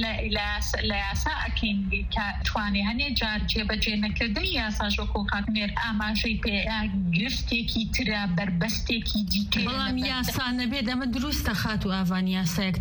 لە یاسا ئەکەین کە توانێ هەنێ جار جێبەجێ نەکردنی یاساژۆکۆ کاتمێر ئاماژەی پێ گرفتێکی ترە بربەستێکی دیکە.
بەڵام یاسا نەبێت ئەمە دروستە خات و ئاوان یاسایەک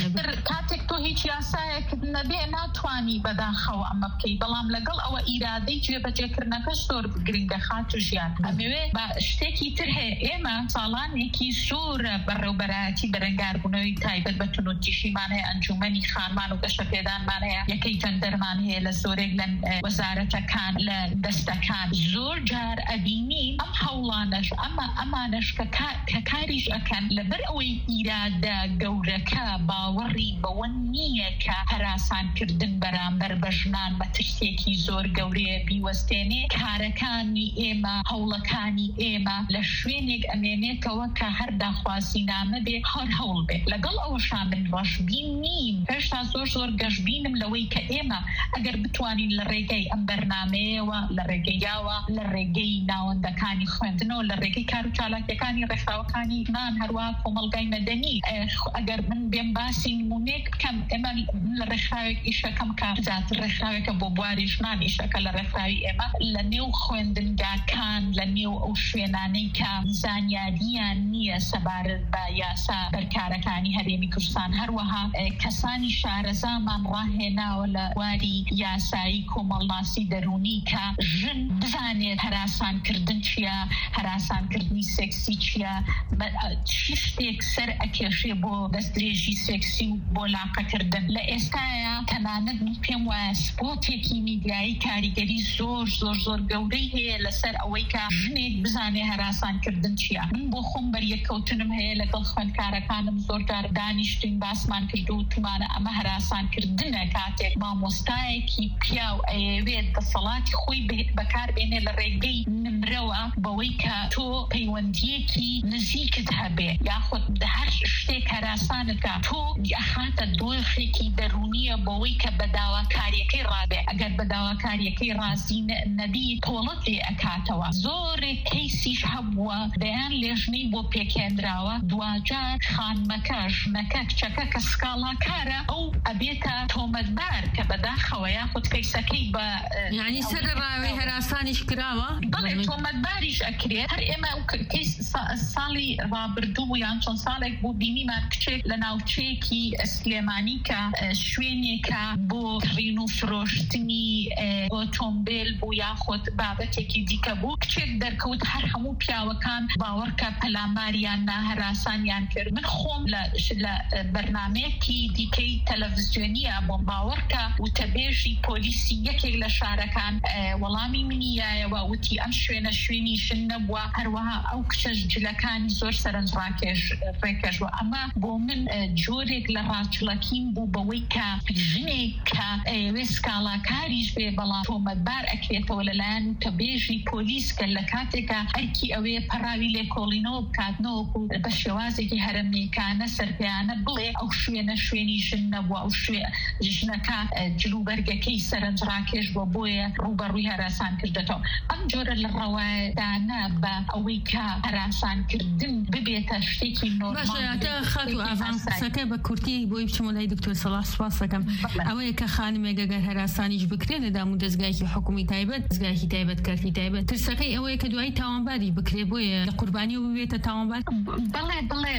کاتێک تۆ هیچ یاسایەک نەبێ ناتوانی بەداخەوە ئەمە بکەی. بەڵام لەگەڵ ئەوە ئیرادەی جێبەجێکردنەکە زۆر گرنگە خات و ژیان. ئەمەوێ بە شتێکی تر هەیە ئێمە ساڵانێکی زۆرە بەڕێوبەرایەتی بەرەنگاربوونەوەی تایبەت بە تونوتیشیمان هەیە ئەنجومەنی خانمان و گەشەپێدانمان هەیە یەکەی جەندەرمان هەیە لە زۆرێک لە وەزارەتەکان لە دەستەکان زۆر جار ئەبینی ئەم هەوڵانەش ئەمانەش کە کاریش ئەکەن لەبەر ئەوەی ئیرادە گەورەکە باوەڕی بەوە نییە کە هەراسانکردن بەرامبەر بە ژنان بە ترسێکی زۆر گەورەیە بیوەستێنێ کارەکانی ئێمە هەوڵەکانی ئێمە لە شوێنێک ئەمێنێتەوە کە هەر داخوازی نامە بێ هەر هەوڵ بێ. لەگەڵ ئەوەشان من ڕەشبین نیم هێشتا زۆر گەشبینم لەوەی کە ئێمە ئەگەر بتوانین لە ڕێگەی ئەم بەرنامەیەوە لە ڕێگەیاوە لە ڕێگەی ناوەندەکانی خوێندنەوە لە ڕێگەی کار و چالاکیەکانی ڕێکخراوەکانی ژنان هەروە کۆمەڵگای مەدەنی ئەگەر من بێم باسی نمونەیەک بکەم ئێمە لە ڕێکخراوێک ئیشەکەم کات ڕێکخراوێکە بۆ بواری ژنان ئیشەکە لە ڕێکخراوی ئێمە لە نێو خوێندنگاکان لە نێو ئەو شوێنانەی کە زانیاریان نییە سەبارەت بە یاسا بەرکارەکانی هەرێمی کوردستان هەروەها کەسانی شارەزامان ڕاهێناوە لە واری یاسایی کۆمەڵناسی دەرونی کە ژن بزانێت هەراسانکردن چییە هەراسانکردنی سێکسی چییە چی شتێک سەر ئەکێشێ بۆ دەستدرێژی سێکسی و بۆ لاقەکردن. لە ئێستاە تەنانەت پێم وایە سپۆتێکی میدیایی کاریگەری زۆر گەورەی هەیە لەسەر ئەوەی کە ژنێک بزانێ هەراسانکردن چییە. من بۆ خۆم بەریەکەوتنم هەیە لەگەڵ خوێندکارەکانم زۆر جار دانیشتین باسمان کردو و تومانە ئەمە هەراسانکردنە کاتێک مامۆستایەکی پیاو ئەیەوێت دەسەڵاتی خۆی بەکاربێنێ لە ڕێگەی نمرەوە بەوەی کە تۆ پەیوەندیەکی نزیکت هەبێ یاخود هەر شتێک هەراسانتکە تۆ ئەخاتە دۆخێکی دەرونیە بەوەی کە بە داواکاریەکەی ڕابێ. ئەگەر بە داواکاریەکەی ڕازی نەبی تۆڵەت لێ ئەکاتەوە. زۆرێک کەیسیش هەبووە دەیان لێژنەی بۆ پێکێنراوە دوجار خانمەکە ژنەکە کچەکە کە سکاڵاکارە ئەو ئەبێتە تۆمەتبار کە بەداخەوە یاخود کەیسەکەی بە
یعنی سەر ڕاوی هەراسانیش کراوە
بەڵێ تۆمەتباریش ئەکرێت. هەر ئێمە ساڵی ڕابردوو یان چەند ساڵێک بوو بینیمان کچێک لە ناوچەیەکی سلێمانی کە شوێنێکە بۆ کڕین و فرۆشتنی ئۆتۆمبیل بوو یاخود بابەتێکی دیکە بوو کچێک دەرکەوت هەر هەموو پیاوەکان باوەڕکە پەلاماریان ناهەراسانیان کرد. من خۆم لە بەرنامەیەکی دیکەی تەلەڤیزیۆنیە بۆم باوەڕکە وتەبێژی پۆلیسی یەکێک لە شارەکان وەڵام وەڵامی منیایەوە وتی ئەم شوێنی شن نەبووە هەروەها ئەو کچەش جلەکانی زۆر سەرنج ڕێکەژوە ئەمە بۆ من جۆرێک لە ڕاچڵەکیم بوو بەوەی کە ژنێک کە ئەوێ سکاڵاکاریش بێ بەڵام تۆمەتبار ئەکرێتەوە لەلایەن تەبێژی پۆلیس کە لە کاتێکە ئەرکی ئەوێ پەراوی لێکۆڵینەوە بکاتنەوەکو بە شێوازێکی هەرەمێکانە سەرپیانە بڵێ ئەو شوێنی ژن نەبووە ئەو ژنەکە جلوبەرگەکەی سەرنج ڕاکێش بۆ بۆیە ڕوبەڕووی هەراسان کردێتەوە ئەم جۆرە لە ڕەوادانە بە ئەوەی کە هەراسانکردن ببێتە شتێکی نۆرمال
خات و ئاوان قسەکە بە کورتی بۆی بچم لای دکتۆر سەڵاح سوپاس دەکەم ئەوەیە کە خانمێک ئەگەر هەراسانیش بکرێت لە دام و دەستگایەکی حکومی تایبەت دەستگایەکی تایبەت کارتی تایبەت ترسەکەی ئەوەیە کە دوای تاوانباری بکرێ بۆیە لە قوربانی و ببێتە تاوانبار
بڵێ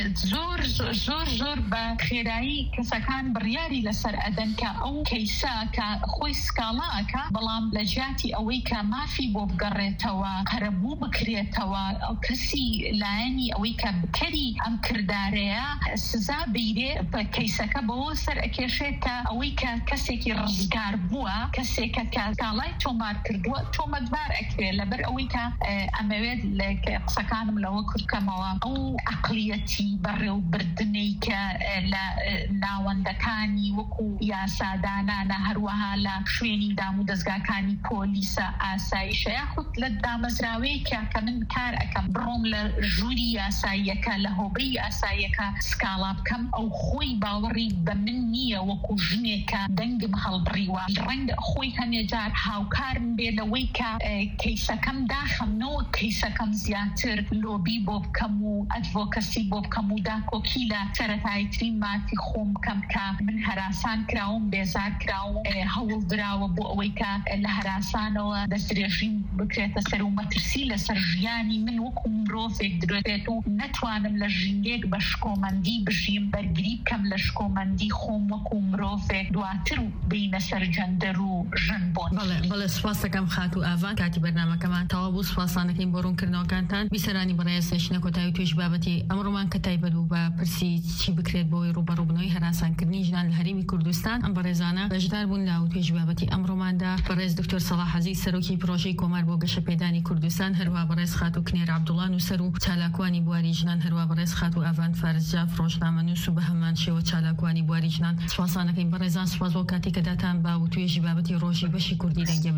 زۆر بە خێرایی کەسەکان بڕیاری لەسەر ئەدەن کە ئەو کەیسا کە خۆی سکاڵاکە بەڵام لە جیاتی ئەوەی کە مافی بۆ بگەڕێتەوە قەرەبوو بکرێتەوە ئەو کەسی لایەنی ئەوەی کە بکەری ئەم کردارەیە سزا بیرێ بە کەیسەکە بەوە سەر ئەکێشێت کە ئەوەی کە کەسێکی ڕزگار بووە کەسێکە کە سکاڵای تۆمار کردووە تۆمەتبار ئەکرێت لەبەر ئەوەی کە ئەمەوێت لە قسەکانم لەوە کورتکەمەوە ئەو عەقلیەتی بەڕێوەبردنەی کە لە ناوەندەکانی وەکو یاسادانانە هەروەها لە شوێنی دام و دەستگاکانی پۆلیسە ئاسایشە یاخود لە دامەزراوەیەکە کە من کار ئەەکەم بڕۆم لە ژووری یاساییەکە لە هۆبەی یاساییەکە سکاڵا بکەم ئەو خۆی باوەڕی بە من نییە وەکو ژنێکە دەنگم هەڵبڕیوە ڕەنگە خۆی هەنێجار هاوکارم بێ لەوەی کە کەیسەکەم داخەمنەوە کەیسەکەم زیاتر لۆبی بۆ بکەم و ئەدڤۆکەسی بۆ بکەم و داکۆکی لە سەرەتاییترین مافی خۆم بکەم کە من هەراسان کراوم بێزار کراوم هەوڵ دراوە بۆ ئەوەی کە لە هەراسانەوە دەستدرێژین بکرێتە سەر و مەترسی لەسەر ژیانی من وەکو مرۆڤێک درێت و نەتوانم لە ژینگێک بە شکۆمەندی بژیم بەرگری بکەم لە شکۆمەندی خۆم وەکو مرۆڤێک دواتر و بینە سەر جەندەر و ژن بۆن
بەڵێ سوپاس دەکەم خات و ئاوان کاتی بەرنامەکەمان تەواو بوو سوپاسانەکەین بۆ ڕوونکردنەوەکانتان بیسەرانی بەڕێز سێشنە کۆتایی و توێژ بابەتی ئەمڕۆمان کە تایبەت بوو بە پرسی چی بکرێت بۆی ڕوبەڕووبنەوەی هەراسانکردنی ژنان لە هەرێمی کوردستان ئەم بەڕێزانە بەشدار بوون لە توێژ بابەتی ئەمڕۆماندا بەڕێز دکتۆر سەڵاح عەزیز سەرۆکی پرۆژەی کۆمار بۆ گەشەپێدانی کوردستان هەروەها بەڕێز خات و کنێر عەبدوڵڵا نووسەر و چالاکوانی بواری ژنان هەروەها بەڕێز خات و ئاڤان فارزجاف ڕۆژنامەنووس و بە هەمان شێوە چالاکوانی بواری ژنان سوپاسانەکەین بەڕێزان سوپاس بۆ کاتێک کە داتان با و توێژی بابەتی ڕۆژی بەشی کوردی دەنگێ